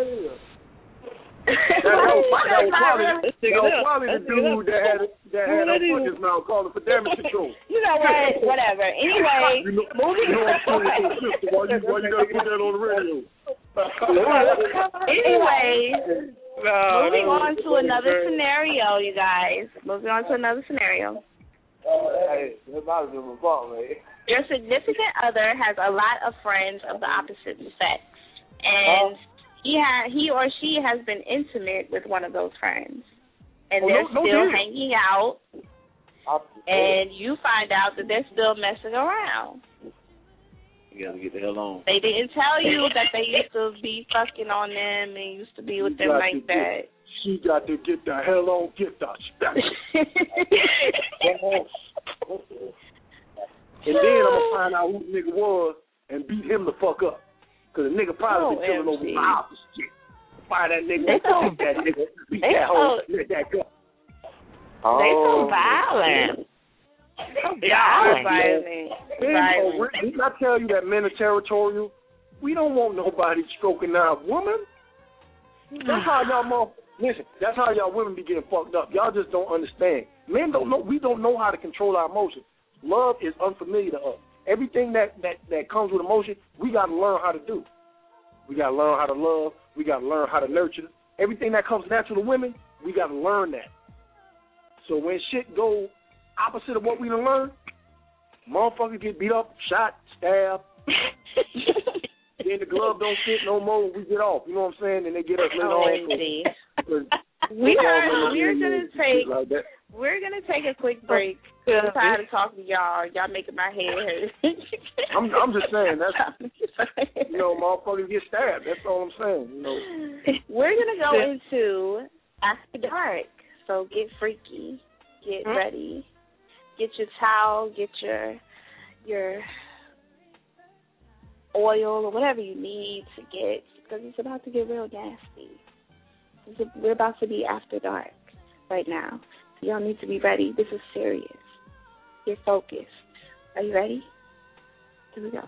was probably the dude that had her foot in his mouth calling for damage control. You know what? Whatever. Anyway, moving on. Why you gotta put that on the radio? Anyway, moving on to another scenario, you guys. Moving on to another scenario. Hey, that might have been my fault, man. Your significant other has a lot of friends of the opposite sex, and he or she has been intimate with one of those friends, and they're still hanging out, and you find out that they're still messing around. You gotta get the hell on. They didn't tell you that they used to be fucking on them and used to be with them like that. She got to get the hell on, get the stuff. And then I'm going to find out who the nigga was and beat him the fuck up. Because the nigga probably been killing over my house and shit. Find that nigga, beat that hoe, let that go. They so violent. Didn't I tell you that men are territorial? We don't want nobody stroking our woman. That's how y'all listen, that's how y'all women be getting fucked up. Y'all just don't understand. Men don't know. We don't know how to control our emotions. Love is unfamiliar to us. Everything that comes with emotion, we got to learn how to do. We got to learn how to love. We got to learn how to nurture. Everything that comes natural to women, we got to learn that. So when shit go opposite of what we done learn, motherfuckers get beat up, shot, stabbed. Then the glove don't fit no more when we get off. You know what I'm saying? And they get us later on. We're gonna take a quick break. I'm tired of talking to y'all. Y'all making my head hurt. I'm just saying that's motherfuckers get stabbed. That's all I'm saying. We're gonna go into After Dark. So get freaky, get ready, get your towel, get your oil or whatever you need to get, because it's about to get real nasty. We're about to be after dark right now. So y'all need to be ready. This is serious. Get focused. Are you ready? Here we go.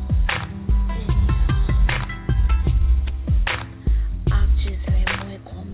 Como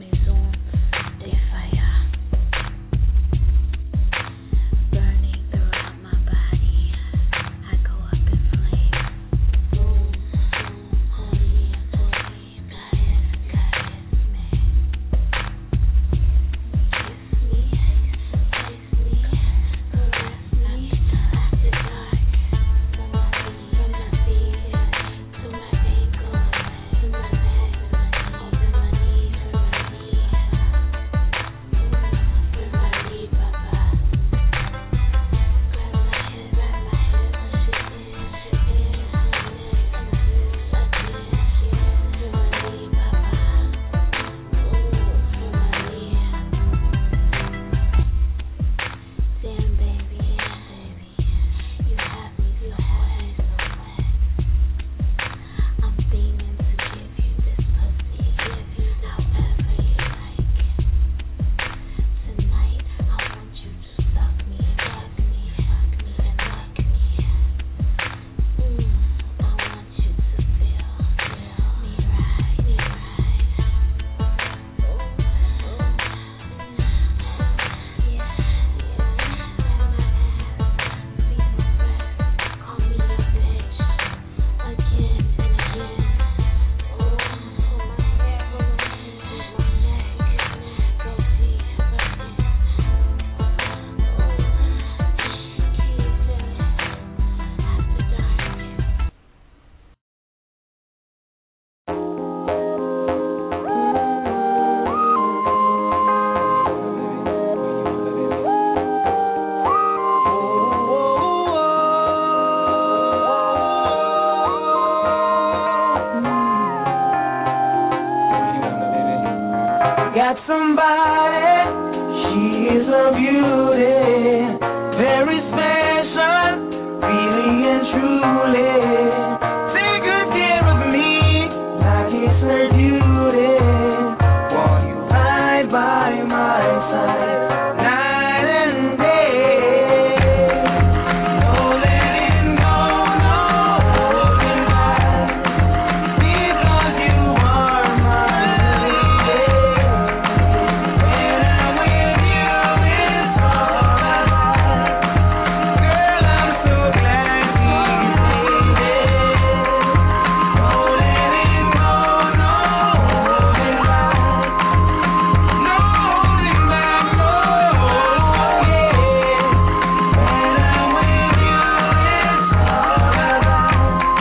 got somebody, she is a beauty, very special, really and truly. Take good care of me, like it's her duty. Won't you ride by my side, night and day? No letting go, no holding back, because you are my lady. When I'm with you, it's all I like. Girl, I'm so glad we made it. No letting go, no holding back, no holding back, no, yeah. When I'm with you, it's all about,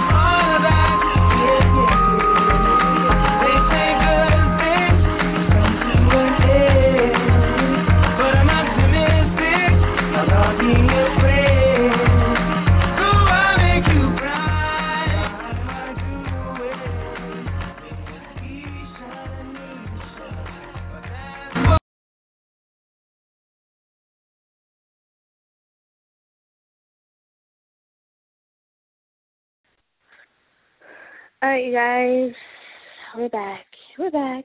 yeah, yeah. They say good things come to an end, but I'm optimistic about being your friend. So I'll make you cry, I do it. Isha, All right, you guys, we're back. We're back.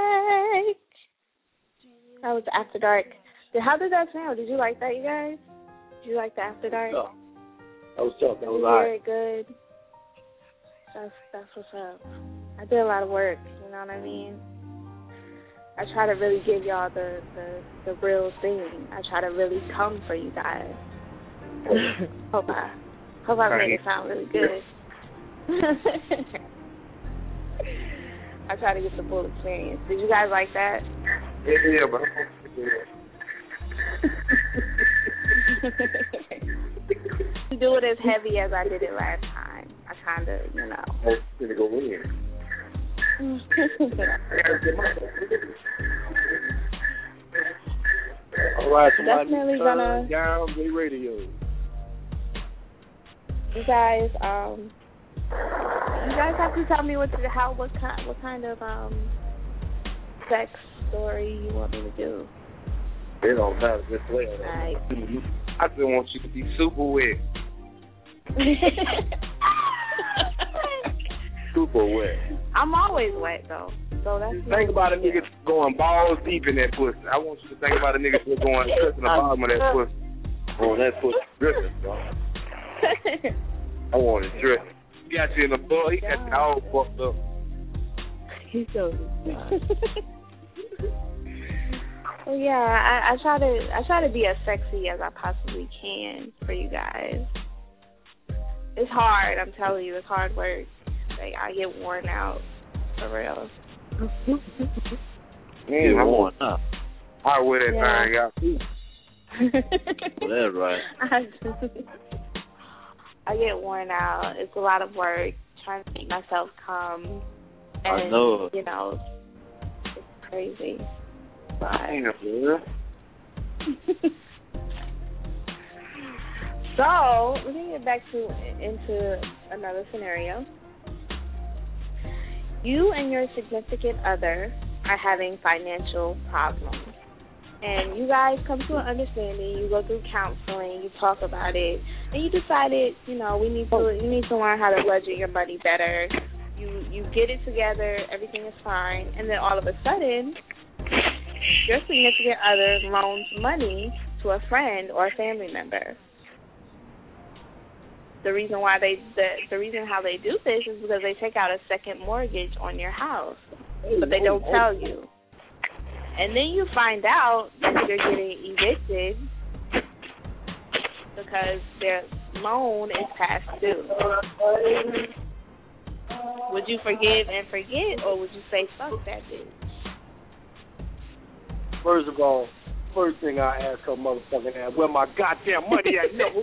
That was After Dark. How did that sound? Did you like that, you guys? Did you like the After Dark? Oh, that was tough. That was Very alright. good. That's what's up. I did a lot of work, you know what I mean? I try to really give y'all the real thing. I try to really come for you guys. Hope I made it sound really good. I try to get the full experience. Did you guys like that? Yeah, but Do it as heavy as I did it last time. I kind of, you know. I'm gonna go in. All right, somebody Definitely turn gonna- down the radio. You guys have to tell me what kind of sex story you want me to do. It don't matter this way. Right. I just want you to be super wet. Super wet. I'm always wet though, so that's. Think about a nigga going balls deep in that pussy. I want you to think about a nigga just going touching the bottom of that pussy. Oh, that pussy dripping, bro. I want it dripping. He got you in the butt. He got you all fucked up. He's so. Well, yeah, I try to be as sexy as I possibly can for you guys. It's hard, I'm telling you, it's hard work. Like, I get worn out, for real. Man, You're worn out. I wear that thing out too. That's right. I get worn out. It's a lot of work trying to make myself come. And, I know. you know, it's crazy. But so, we're going to get back into another scenario. You and your significant other are having financial problems. And you guys come to an understanding, you go through counseling, you talk about it, and you decided, you know, you need to learn how to budget your money better. You get it together, everything is fine, and then all of a sudden, your significant other loans money to a friend or a family member. The reason how they do this is because they take out a second mortgage on your house, but they don't tell you. And then you find out that you're getting evicted because their loan is past due. Would you forgive and forget, or would you say, fuck that bitch? First of all, first thing I ask her motherfucking ass, where my goddamn money at, nigga?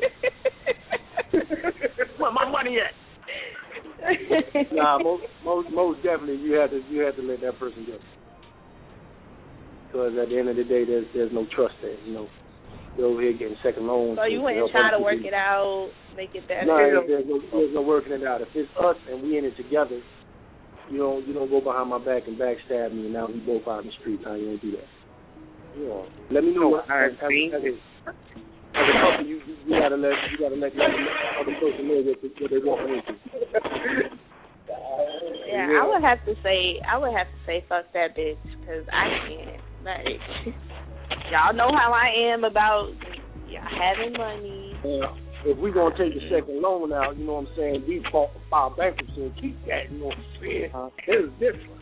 Where my money at? Nah, most definitely you had to let that person go. Because at the end of the day, there's no trust there. You know, you're over here getting second loans. So you wouldn't try to work it out, make it better? No, there's no working it out. If it's us and we in it together, You don't go behind my back and backstab me, and now we both out in the street. Now you don't do that. You know, let me know. As a couple, you gotta let the other person know what they walking into. Yeah, I would have to say fuck that bitch, because I can't. Like, y'all know how I am about y'all having money. If we gonna take a second loan out, you know what I'm saying, we file bankruptcy and keep that, you know what I'm saying? There's a difference.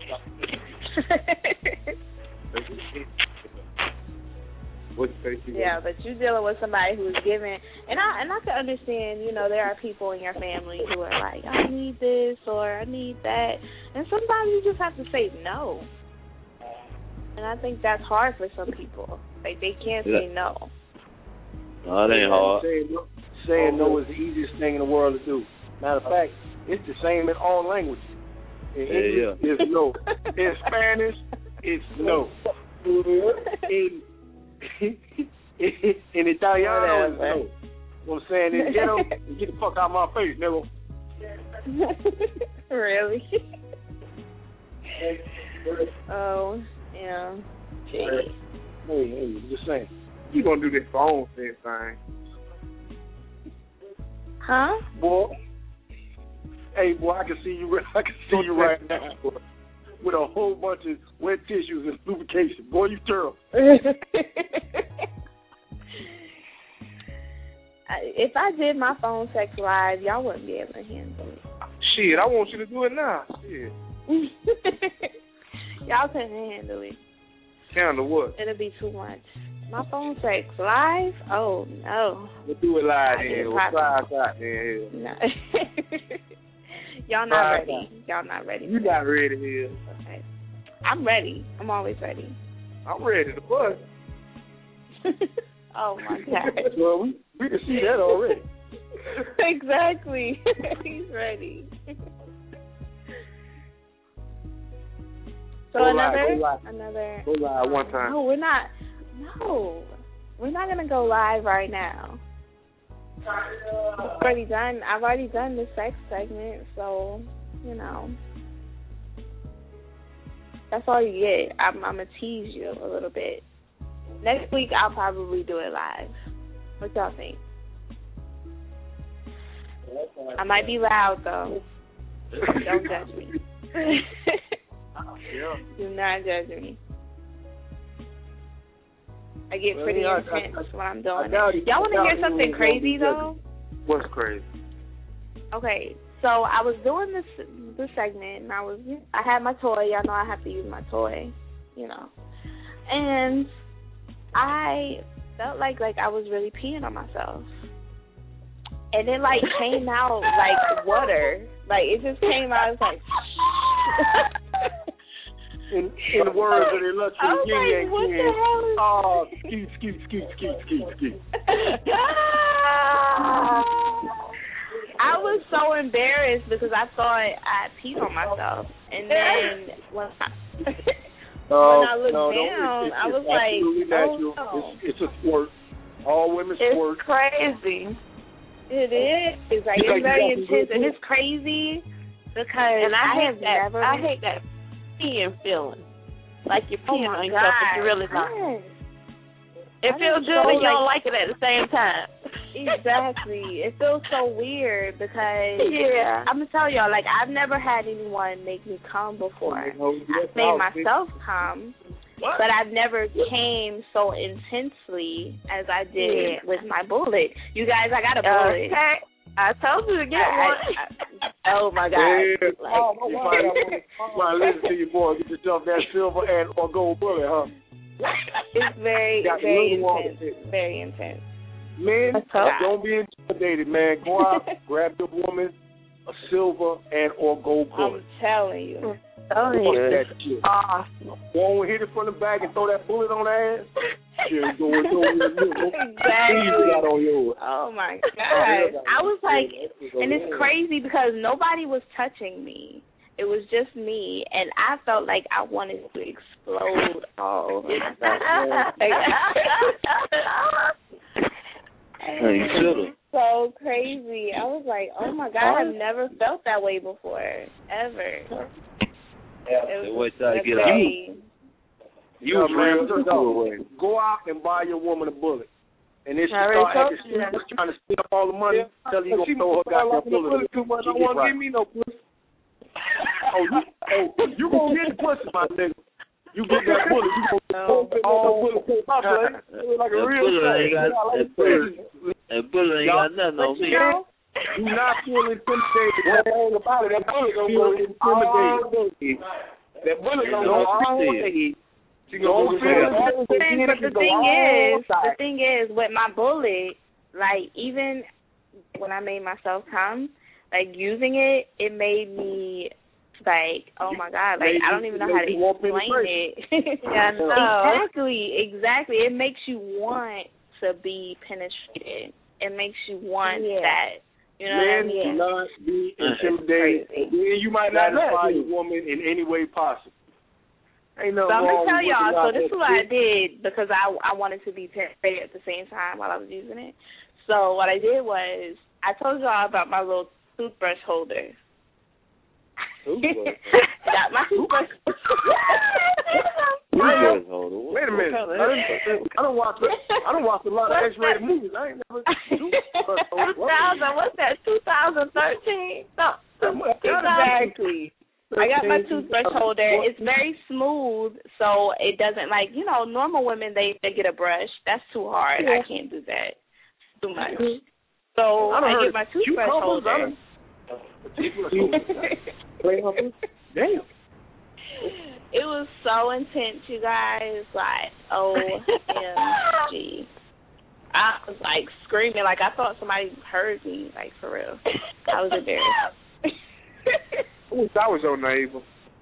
Yeah, but you dealing with somebody who's giving, and I can understand, you know, there are people in your family who are like, I need this or I need that, and sometimes you just have to say no. And I think that's hard for some people. Like, they can't say no. No, it ain't hard. Saying no is the easiest thing in the world to do. Matter of fact, it's the same in all languages. In English, it's no. In Spanish, it's no. In Italiano, it's no. You know what I'm saying? In ghetto, get the fuck out of my face, nigga. Really? Oh, yeah. Hey, just saying. You gonna do this phone thing? Huh? Boy. Hey, boy, I can see you right now, boy, with a whole bunch of wet tissues and lubrication. Boy, you thorough. If I did my phone sex live, y'all wouldn't be able to handle it. Shit, I want you to do it now. Shit. Y'all couldn't handle it. Handle what? It'll be too much. My phone sex live? Oh, no. We'll do it live then. We'll try it out then. No. Y'all not ready. Y'all not ready. You not ready here. Okay. I'm ready. I'm always ready. I'm ready to bust. Oh, my God. Well, we can see that already. Exactly. He's ready. So go another. Go live one time. No, we're not. No, we're not gonna go live right now. I've already done the sex segment, so you know that's all you get. I'm gonna tease you a little bit. Next week I'll probably do it live. What y'all think? I might be loud though. Don't judge me. Do not judge me. I get pretty intense when I'm doing it. Y'all want to hear something crazy though? What's crazy? Okay, so I was doing this segment, and I had my toy. Y'all know I have to use my toy, you know, and I felt like I was really peeing on myself, and it like came out like water, like it just came out. It's like. In the words of the illustrious Yin Yang King, oh, skeet. I was so embarrassed because I thought I peed on myself, and then when I looked down, I was like, natural. Oh, no. It's a sport. All women sport. It's crazy. It is. It's like it's very intense, and it's crazy because I hate that peeing feeling. Like you're peeing on yourself, but you really not. It feels good, but you don't like it at the same time. Exactly. It feels so weird because I'm gonna tell y'all, like I've never had anyone make me come before. I've made myself come, but I've never came so intensely as I did with my bullet. You guys, I got a bullet. Okay. I told you to get one. Oh my God! Yeah. Listen to your boy. Get yourself that silver and or gold bullet, huh? It's very intense. Very intense. Men, don't be intimidated, man. Go out, grab your woman a silver and or gold bullet. I'm telling you. That shit. Awesome. Go and hit it from the back and throw that bullet on her ass. Shit, go exactly. On yours. Oh my God. I was like, and it's crazy because nobody was touching me. It was just me, and I felt like I wanted to explode all over myself. You should have. So crazy. I was like, oh my God, I've never felt that way before, ever. Wait till I get out. You was real. Go out and buy your woman a bullet. And then she start acting trying to steal up all the money, tell you you're going to throw her goddamn bullet. Too much. I don't want to give me no pussy. You going to get the pussy, my nigga. You get that bullet. You going to like a real that bullet ain't got nothing on me. Do not feel intimidated. That bullet going to intimidate. That bullet going to all day. But the thing is, with my bullet, like, even when I made myself come, like, using it, it made me, like, oh, my God, like, I don't even know how to explain it. Exactly. It makes you want to be penetrated. It makes you want that. You know what I mean? Men do not be intimidated. You might not satisfy a woman in any way possible. So I'm gonna tell y'all. So this is what I did because I wanted to be penetrated at the same time while I was using it. So what I did was I told y'all about my little toothbrush holder. Got my toothbrush. Wait a minute. I don't watch a lot of X-rated movies. I ain't never. 2000. What's that? 2013? No. Exactly. I got my toothbrush holder. It's very smooth, so it doesn't like, you know, normal women, they get a brush. That's too hard. I can't do that. Too much. So I get my toothbrush holder. Damn. It was so intense, you guys. Like, OMG. I was, like, screaming. Like, I thought somebody heard me, like, for real. I was embarrassed. I wish I was your neighbor.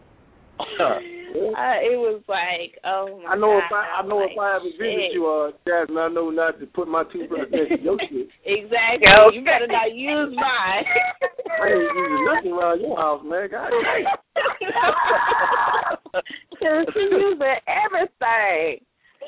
It was like, oh my God. I know if I ever visit you, Jasmine, I know not to put my toothbrush next to your shit. Exactly. You better not use mine. I ain't using nothing around your house, man. God damn. She using everything.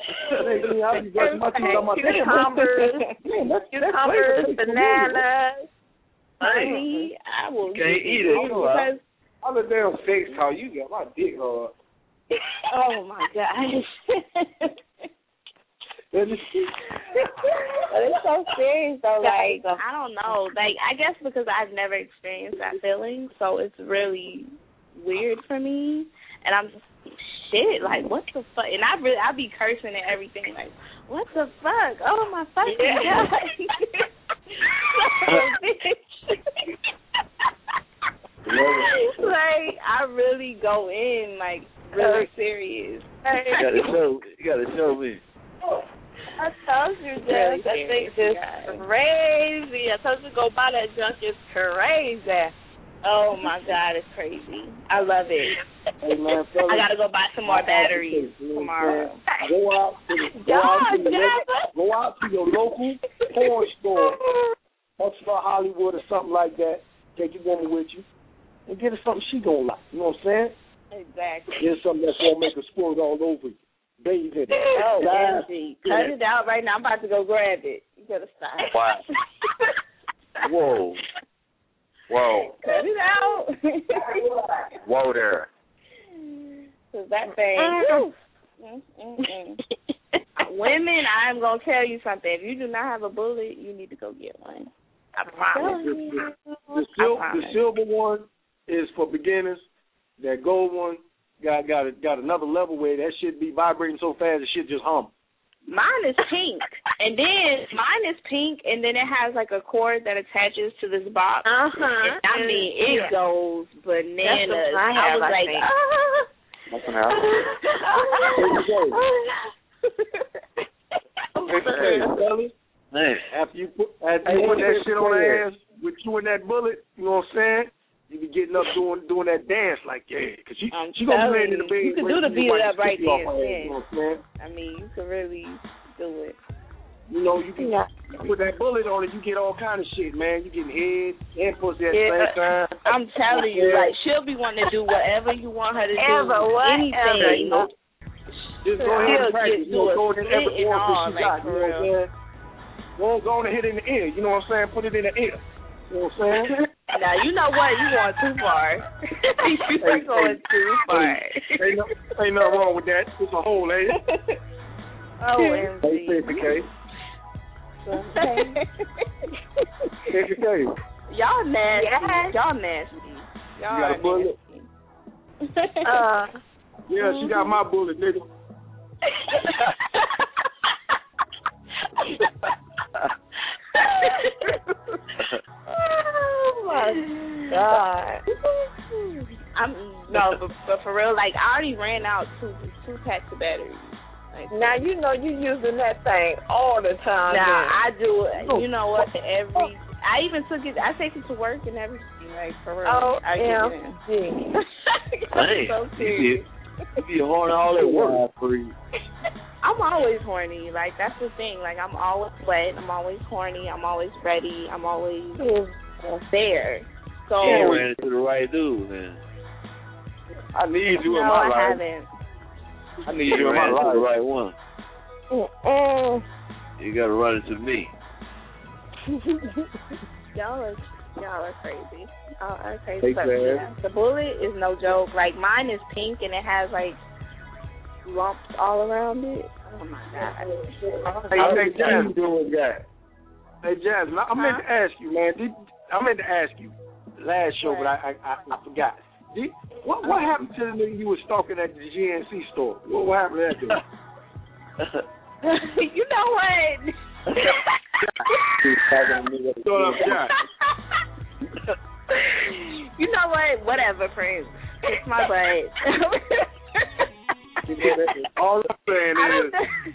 Cucumbers, bananas. Honey, I will can't eat it. Because all the damn sex talk you got my dick hard. Oh my gosh. But it's so serious though, like I don't know. Like I guess because I've never experienced that feeling, so it's really weird for me. And I'm just shit, like what the fuck? And I be cursing and everything, like, what the fuck? Oh my fucking God. Like I really go in like really serious. You gotta show me. I told you that thing is crazy. I told you to go buy that junk. It's crazy. Oh my God, it's crazy. I love it. Hey man, fellas, I gotta go buy some more batteries tomorrow. Go out to your local porn store, Oxford, Hollywood, or something like that. Take your woman with you and get her something she gonna like. You know what I'm saying? Exactly. Get her something that's gonna make her squirt all over you. Bathe in it. Oh, Angie, cut it out right now. I'm about to go grab it. You gotta stop. Wow. Whoa. Cut it out. Whoa there. Cause that thing. Women, I'm gonna tell you something. If you do not have a bullet, you need to go get one. I promise. The silver one is for beginners. That gold one got another level where that shit be vibrating so fast the shit just hum. Mine is pink, and then it has like a cord that attaches to this box. I mean, it goes bananas. I was like, Nothing else. After you put that shit on her ass with you and that bullet, you know what I'm saying? You be getting up doing that dance like, yeah, because she gonna be laying in the bed. You can do the beat it up right there. You know what I'm saying? I mean, you can really do it. You know, you can put that bullet on it, you get all kind of shit, man. You getting head and pussy at the same time. I'm telling you, like, she'll be wanting to do whatever you want her to do. Anything. Just go ahead and practice. Go ahead and every orifice she got. You know what I'm saying? Go on and hit it in the ear. You know what I'm saying? Put it in the ear. You know what I'm saying? Now you know what? You going too far. You're going too far. Ain't nothing wrong with that. It's a hole, ain't it? OMG. Y'all nasty. Yes. Y'all nasty. Y'all You got a bullet? Yeah, she got my bullet, nigga. Oh my God. But for real, like I already ran out two packs of batteries. Like, now you know you using that thing all the time. Now I do it. You know what? I even took it. I take it to work and everything. Like for real. Oh, yeah. Hey, so serious. You be horny all that work. I'm always horny. Like that's the thing. Like I'm always wet. I'm always horny. I'm always ready. I'm always there. So you ran into the right dude, man. I need you in my life. Haven't. I need you in my life. The right one. You gotta run into me. Y'all are crazy. Y'all are crazy. Hey, but, yeah, the bullet is no joke. Like mine is pink and it has like lumps all around it. Oh my God. Hey, Jazz, doing that. Hey, Jazz, I meant to ask you, man. I meant to ask you last show, but I forgot. What happened to the nigga you was stalking at the GNC store? What happened to that dude? You know what? You know what? Whatever, Prince. It's my butt. All I'm saying is,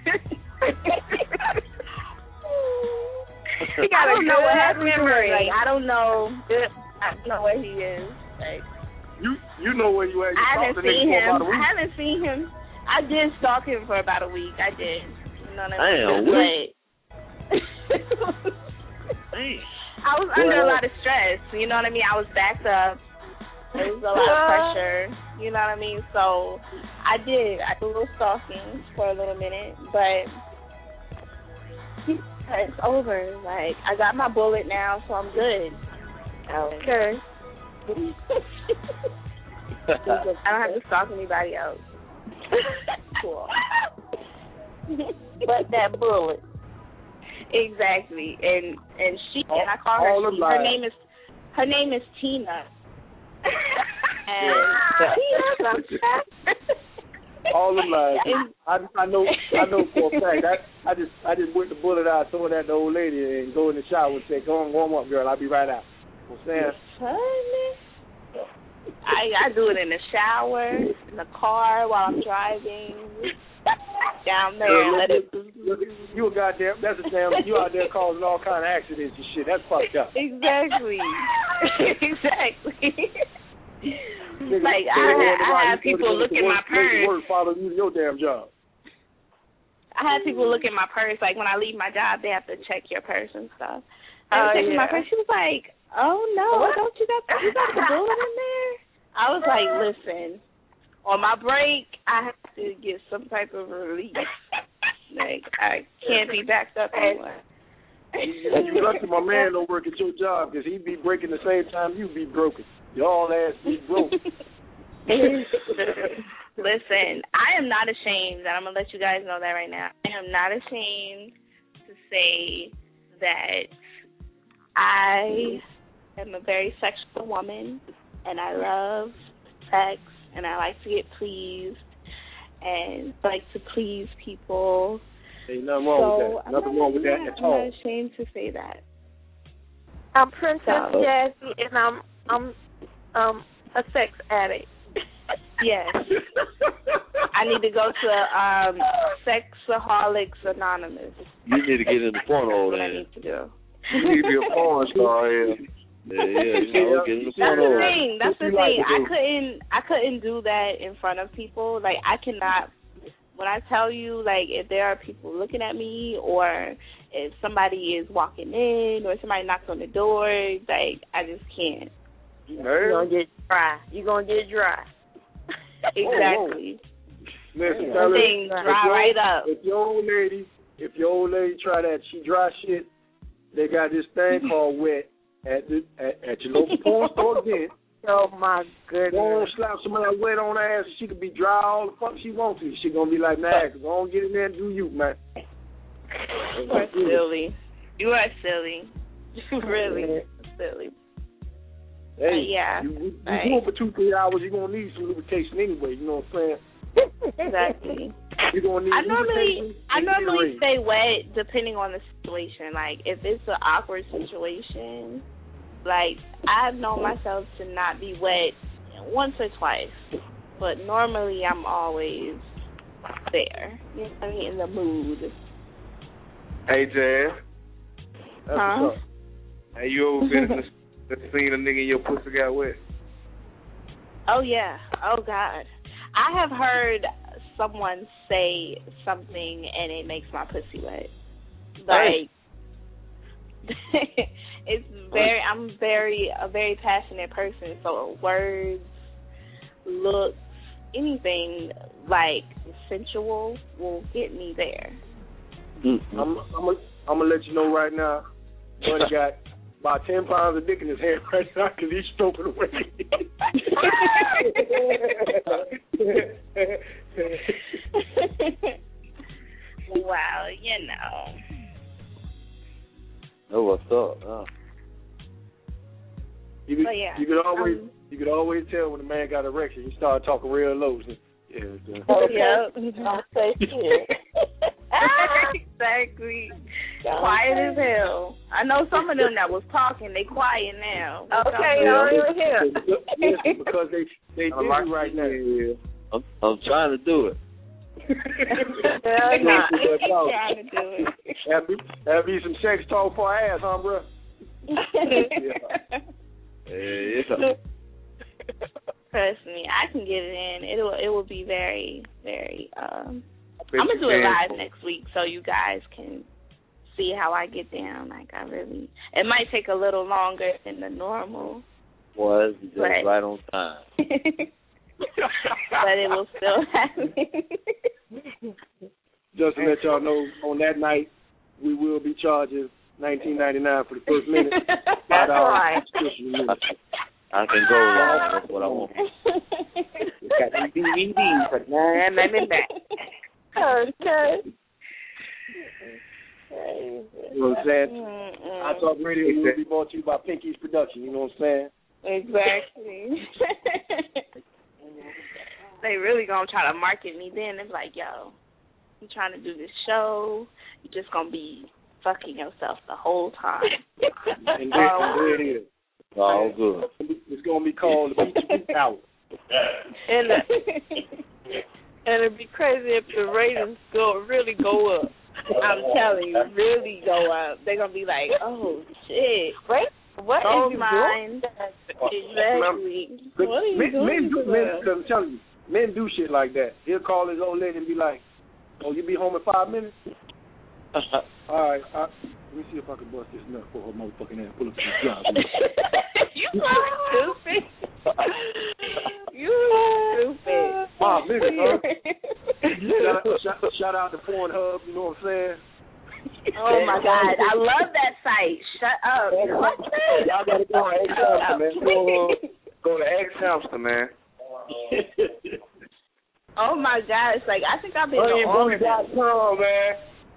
I don't know what happened to him. Like I don't know where he is. Like you know where you at. I haven't seen him. I did stalk him for about a week. I did. You know what I mean? I was under a lot of stress. You know what I mean? I was backed up. There was a lot of pressure. You know what I mean? So I did a little stalking for a little minute, but it's over. Like I got my bullet now, so I'm good. Okay. I don't have to stalk anybody else. Cool. But that bullet. Exactly. And she and I call her she. Her name is Tina. And all the lies. I know for a fact. I just whipped the bullet out, throw it at the old lady, and go in the shower and say, "Go on, warm up, girl. I'll be right out." You know what I'm saying? I do it in the shower, in the car while I'm driving, down there. Let it. You a goddamn. That's a damn. You out there causing all kind of accidents and shit. That's fucked up. Exactly. Like I have people look at my purse. Follow you your damn job. I had people look at my purse. Like when I leave my job, they have to check your purse and stuff. They were checking my purse. She was like, "Oh no, don't you got the bullet in there?" I was like, "Listen, on my break, I have to get some type of relief. Like I can't be backed up anymore." You lucky my man don't work at your job because he'd be breaking the same time you be broken. Y'all ass be broke. Listen, I am not ashamed, and I'm going to let you guys know that right now. I am not ashamed to say that I am a very sexual woman, and I love sex, and I like to get pleased, and like to please people. Ain't nothing wrong with that. Nothing wrong with that at all. I'm not ashamed to say that. I'm Princess Jazzy, and I'm a sex addict. Yes. I need to go to Sexaholics Anonymous. You need to get in the porno. That's what I need to do. You need to be a porn star here. Yeah, get in the porno. That's the thing. I couldn't do that in front of people. Like I cannot. When I tell you, like, if there are people looking at me, or if somebody is walking in, or somebody knocks on the door, like I just can't. You're gonna get dry. Exactly. Listen, things dry right up. If your old lady try that, she dry shit. They got this thing called wet, at your local porn store again. Oh my goodness. Go on, slap somebody wet on her ass, and she could be dry all the fuck she wants to. She gonna be like, nah, go on, get in there and do you, man. You are silly. You are silly. Really silly. Hey, yeah. You going for 2-3 hours, you're gonna need some lubrication anyway. You know what I'm saying? Exactly. You're gonna need. I normally stay wet depending on the situation. Like if it's an awkward situation, like I've known myself to not be wet once or twice, but normally I'm always there. You know what I mean? In the mood. Hey, Jan. That's what's up. Hey, you ever been seen a nigga in your pussy got wet? Oh yeah. Oh God. I have heard someone say something and it makes my pussy wet. Like it's I'm a very passionate person, so words, looks, anything like sensual will get me there. I'm gonna let you know right now. Buddy got about 10 pounds of dick in his hand right now because he's stroking away. Wow, you know. Oh, what's up? Oh. You could always tell when a man got erection. He started talking real low. So, yeah. Exactly. Quiet as hell. I know some of them that was talking, they quiet now. Okay, I don't even hear. Listen, because they do right now. I'm trying to do it. Trying to do it. That'd be some sex talk for our ass, huh, bro? Yeah. Trust me, I can get it in. It will be very, very. I'm gonna do it live next week so you guys can see how I get down. Like it might take a little longer than the normal. Was just right on time. But it will still happen. Just to let y'all know, on that night we will be charging $19.99 for the first minute. That's right. I can go along. That's what I want. Got some DVDs for $9.99. Okay. You know what I'm saying? I Talk Radio will be brought to you by Pinky's Production. You know what I'm saying? Exactly. They really gonna try to market me then. It's like, yo, you trying to do this show, you're just gonna be fucking yourself the whole time. And there it is. All good. It's gonna be called the Beach Hour. And it'd be crazy if the ratings really go up. I'm telling you, really go up. They're gonna be like, oh shit. Wait, what don't is mind. Exactly. What are you doing? Because I'm telling you, men do shit like that. He'll call his old lady and be like, "Oh, you be home in 5 minutes?" All right. Let me see if I can bust this nut for her motherfucking ass. Pull up to the job. You so stupid. You stupid. 5 minutes, huh? Shout out to Pornhub, you know what I'm saying? Oh my God, I love that site. Shut up. Y'all gotta go to X Hamster, man. Go to X Hamster, man. Oh my God, it's like I think I've been on Honeyboy.com, man.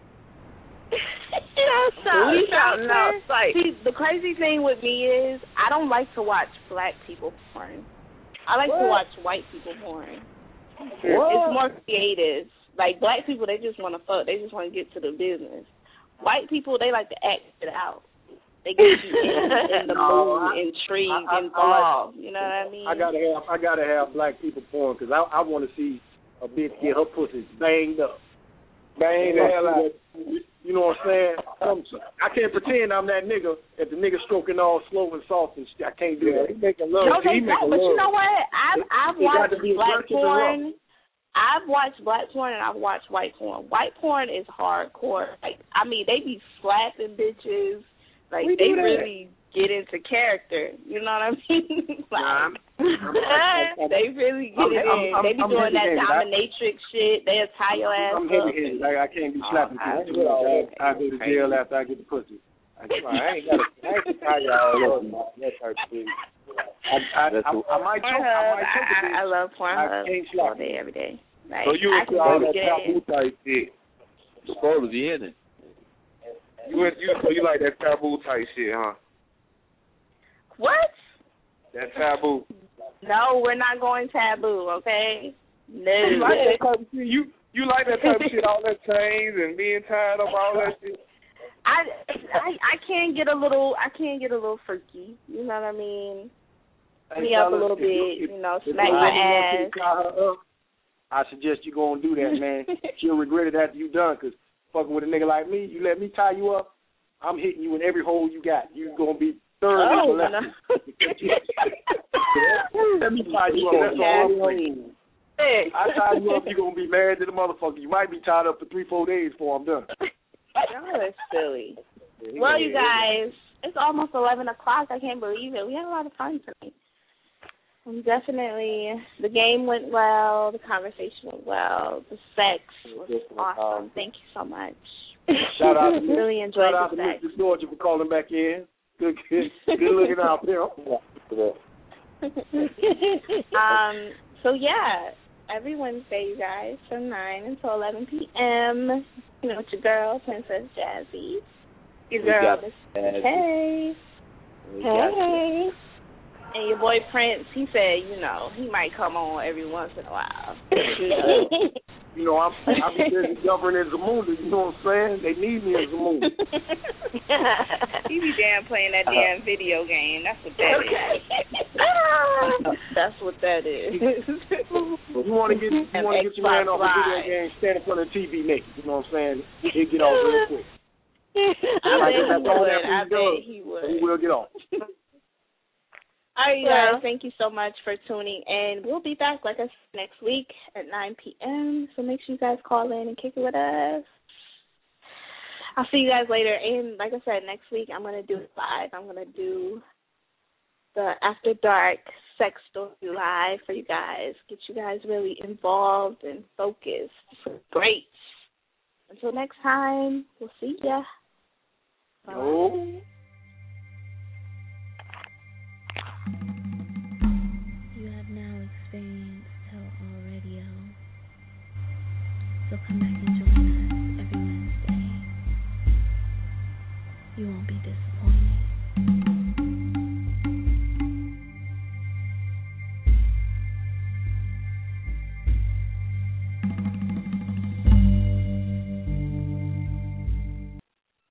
See, the crazy thing with me is I don't like to watch black people porn. I like to watch white people porn. It's more creative. Like black people, they just want to fuck. They just want to get to the business. White people, they like to act it out. They get you in the mood, intrigued, involved. You know what I mean? I gotta have black people porn because I want to see a bitch get her pussy banged up. Bang the hell out. You know what I'm saying? I can't pretend I'm that nigga if the nigga stroking all slow and soft and shit. I can't do that. He making love. No, they don't. But you know what? I've watched black porn. I've watched black porn and I've watched white porn. White porn is hardcore. Like, I mean, they be slapping bitches. Like, they really get into character. You know what I mean? Like, they really get it in. They be doing that dominatrix shit. They'll tie your ass up. I'm heavy-handed. I can't be slapping people. I go to jail after I get the pussy. I ain't got to tie y'all up. That type of thing. I might choke. I love Pornhub all day, every day. Like, so you into all that taboo type shit? Supposed to be in it. So you like that taboo type shit, huh? What? That taboo. No, we're not going taboo, okay? No. You like that type of shit? You like that type of shit, all that chains and being tied up, all that shit? I can get a little freaky. You know what I mean? Me up a little bit, smack my ass. I suggest you go and do that, man. She'll regret it after you done, because fucking with a nigga like me, you let me tie you up, I'm hitting you in every hole you got. You're going to be thoroughly molested. Let me tie you up. That's all I'm saying. I tie you up, you're going to be married to the motherfucker. You might be tied up for 3-4 days before I'm done. Y'all are silly. Well, you guys, it's almost 11 o'clock. I can't believe it. We had a lot of fun tonight. Definitely, the game went well. The conversation went well. The sex was awesome. Thank you so much. Shout out to really enjoyed shout out the to sex. Mr. Georgia for calling back in. Good looking out there. So yeah, every Wednesday, you guys, from 9 until 11 p.m. With your girl, Princess Jazzy. Your girl, Miss Hey. Hey. And your boy Prince, he said, he might come on every once in a while. I'm busy governing Zamunda, you know what I'm saying? They need me as Zamunda. He be damn playing that damn video game. That's what that is. That's what that is. If you want to get your man off a video game, stand in front of the TV naked. You know what I'm saying? He'll get off real quick. I bet he would. He will get off. All right, you guys, thank you so much for tuning in. We'll be back, like I said, next week at 9 p.m., so make sure you guys call in and kick it with us. I'll see you guys later. And like I said, next week I'm going to do it live. I'm going to do the After Dark Sex Story live for you guys, get you guys really involved and focused. Great. Until next time, we'll see ya. Bye. You have now experienced Tell All Radio. So come back and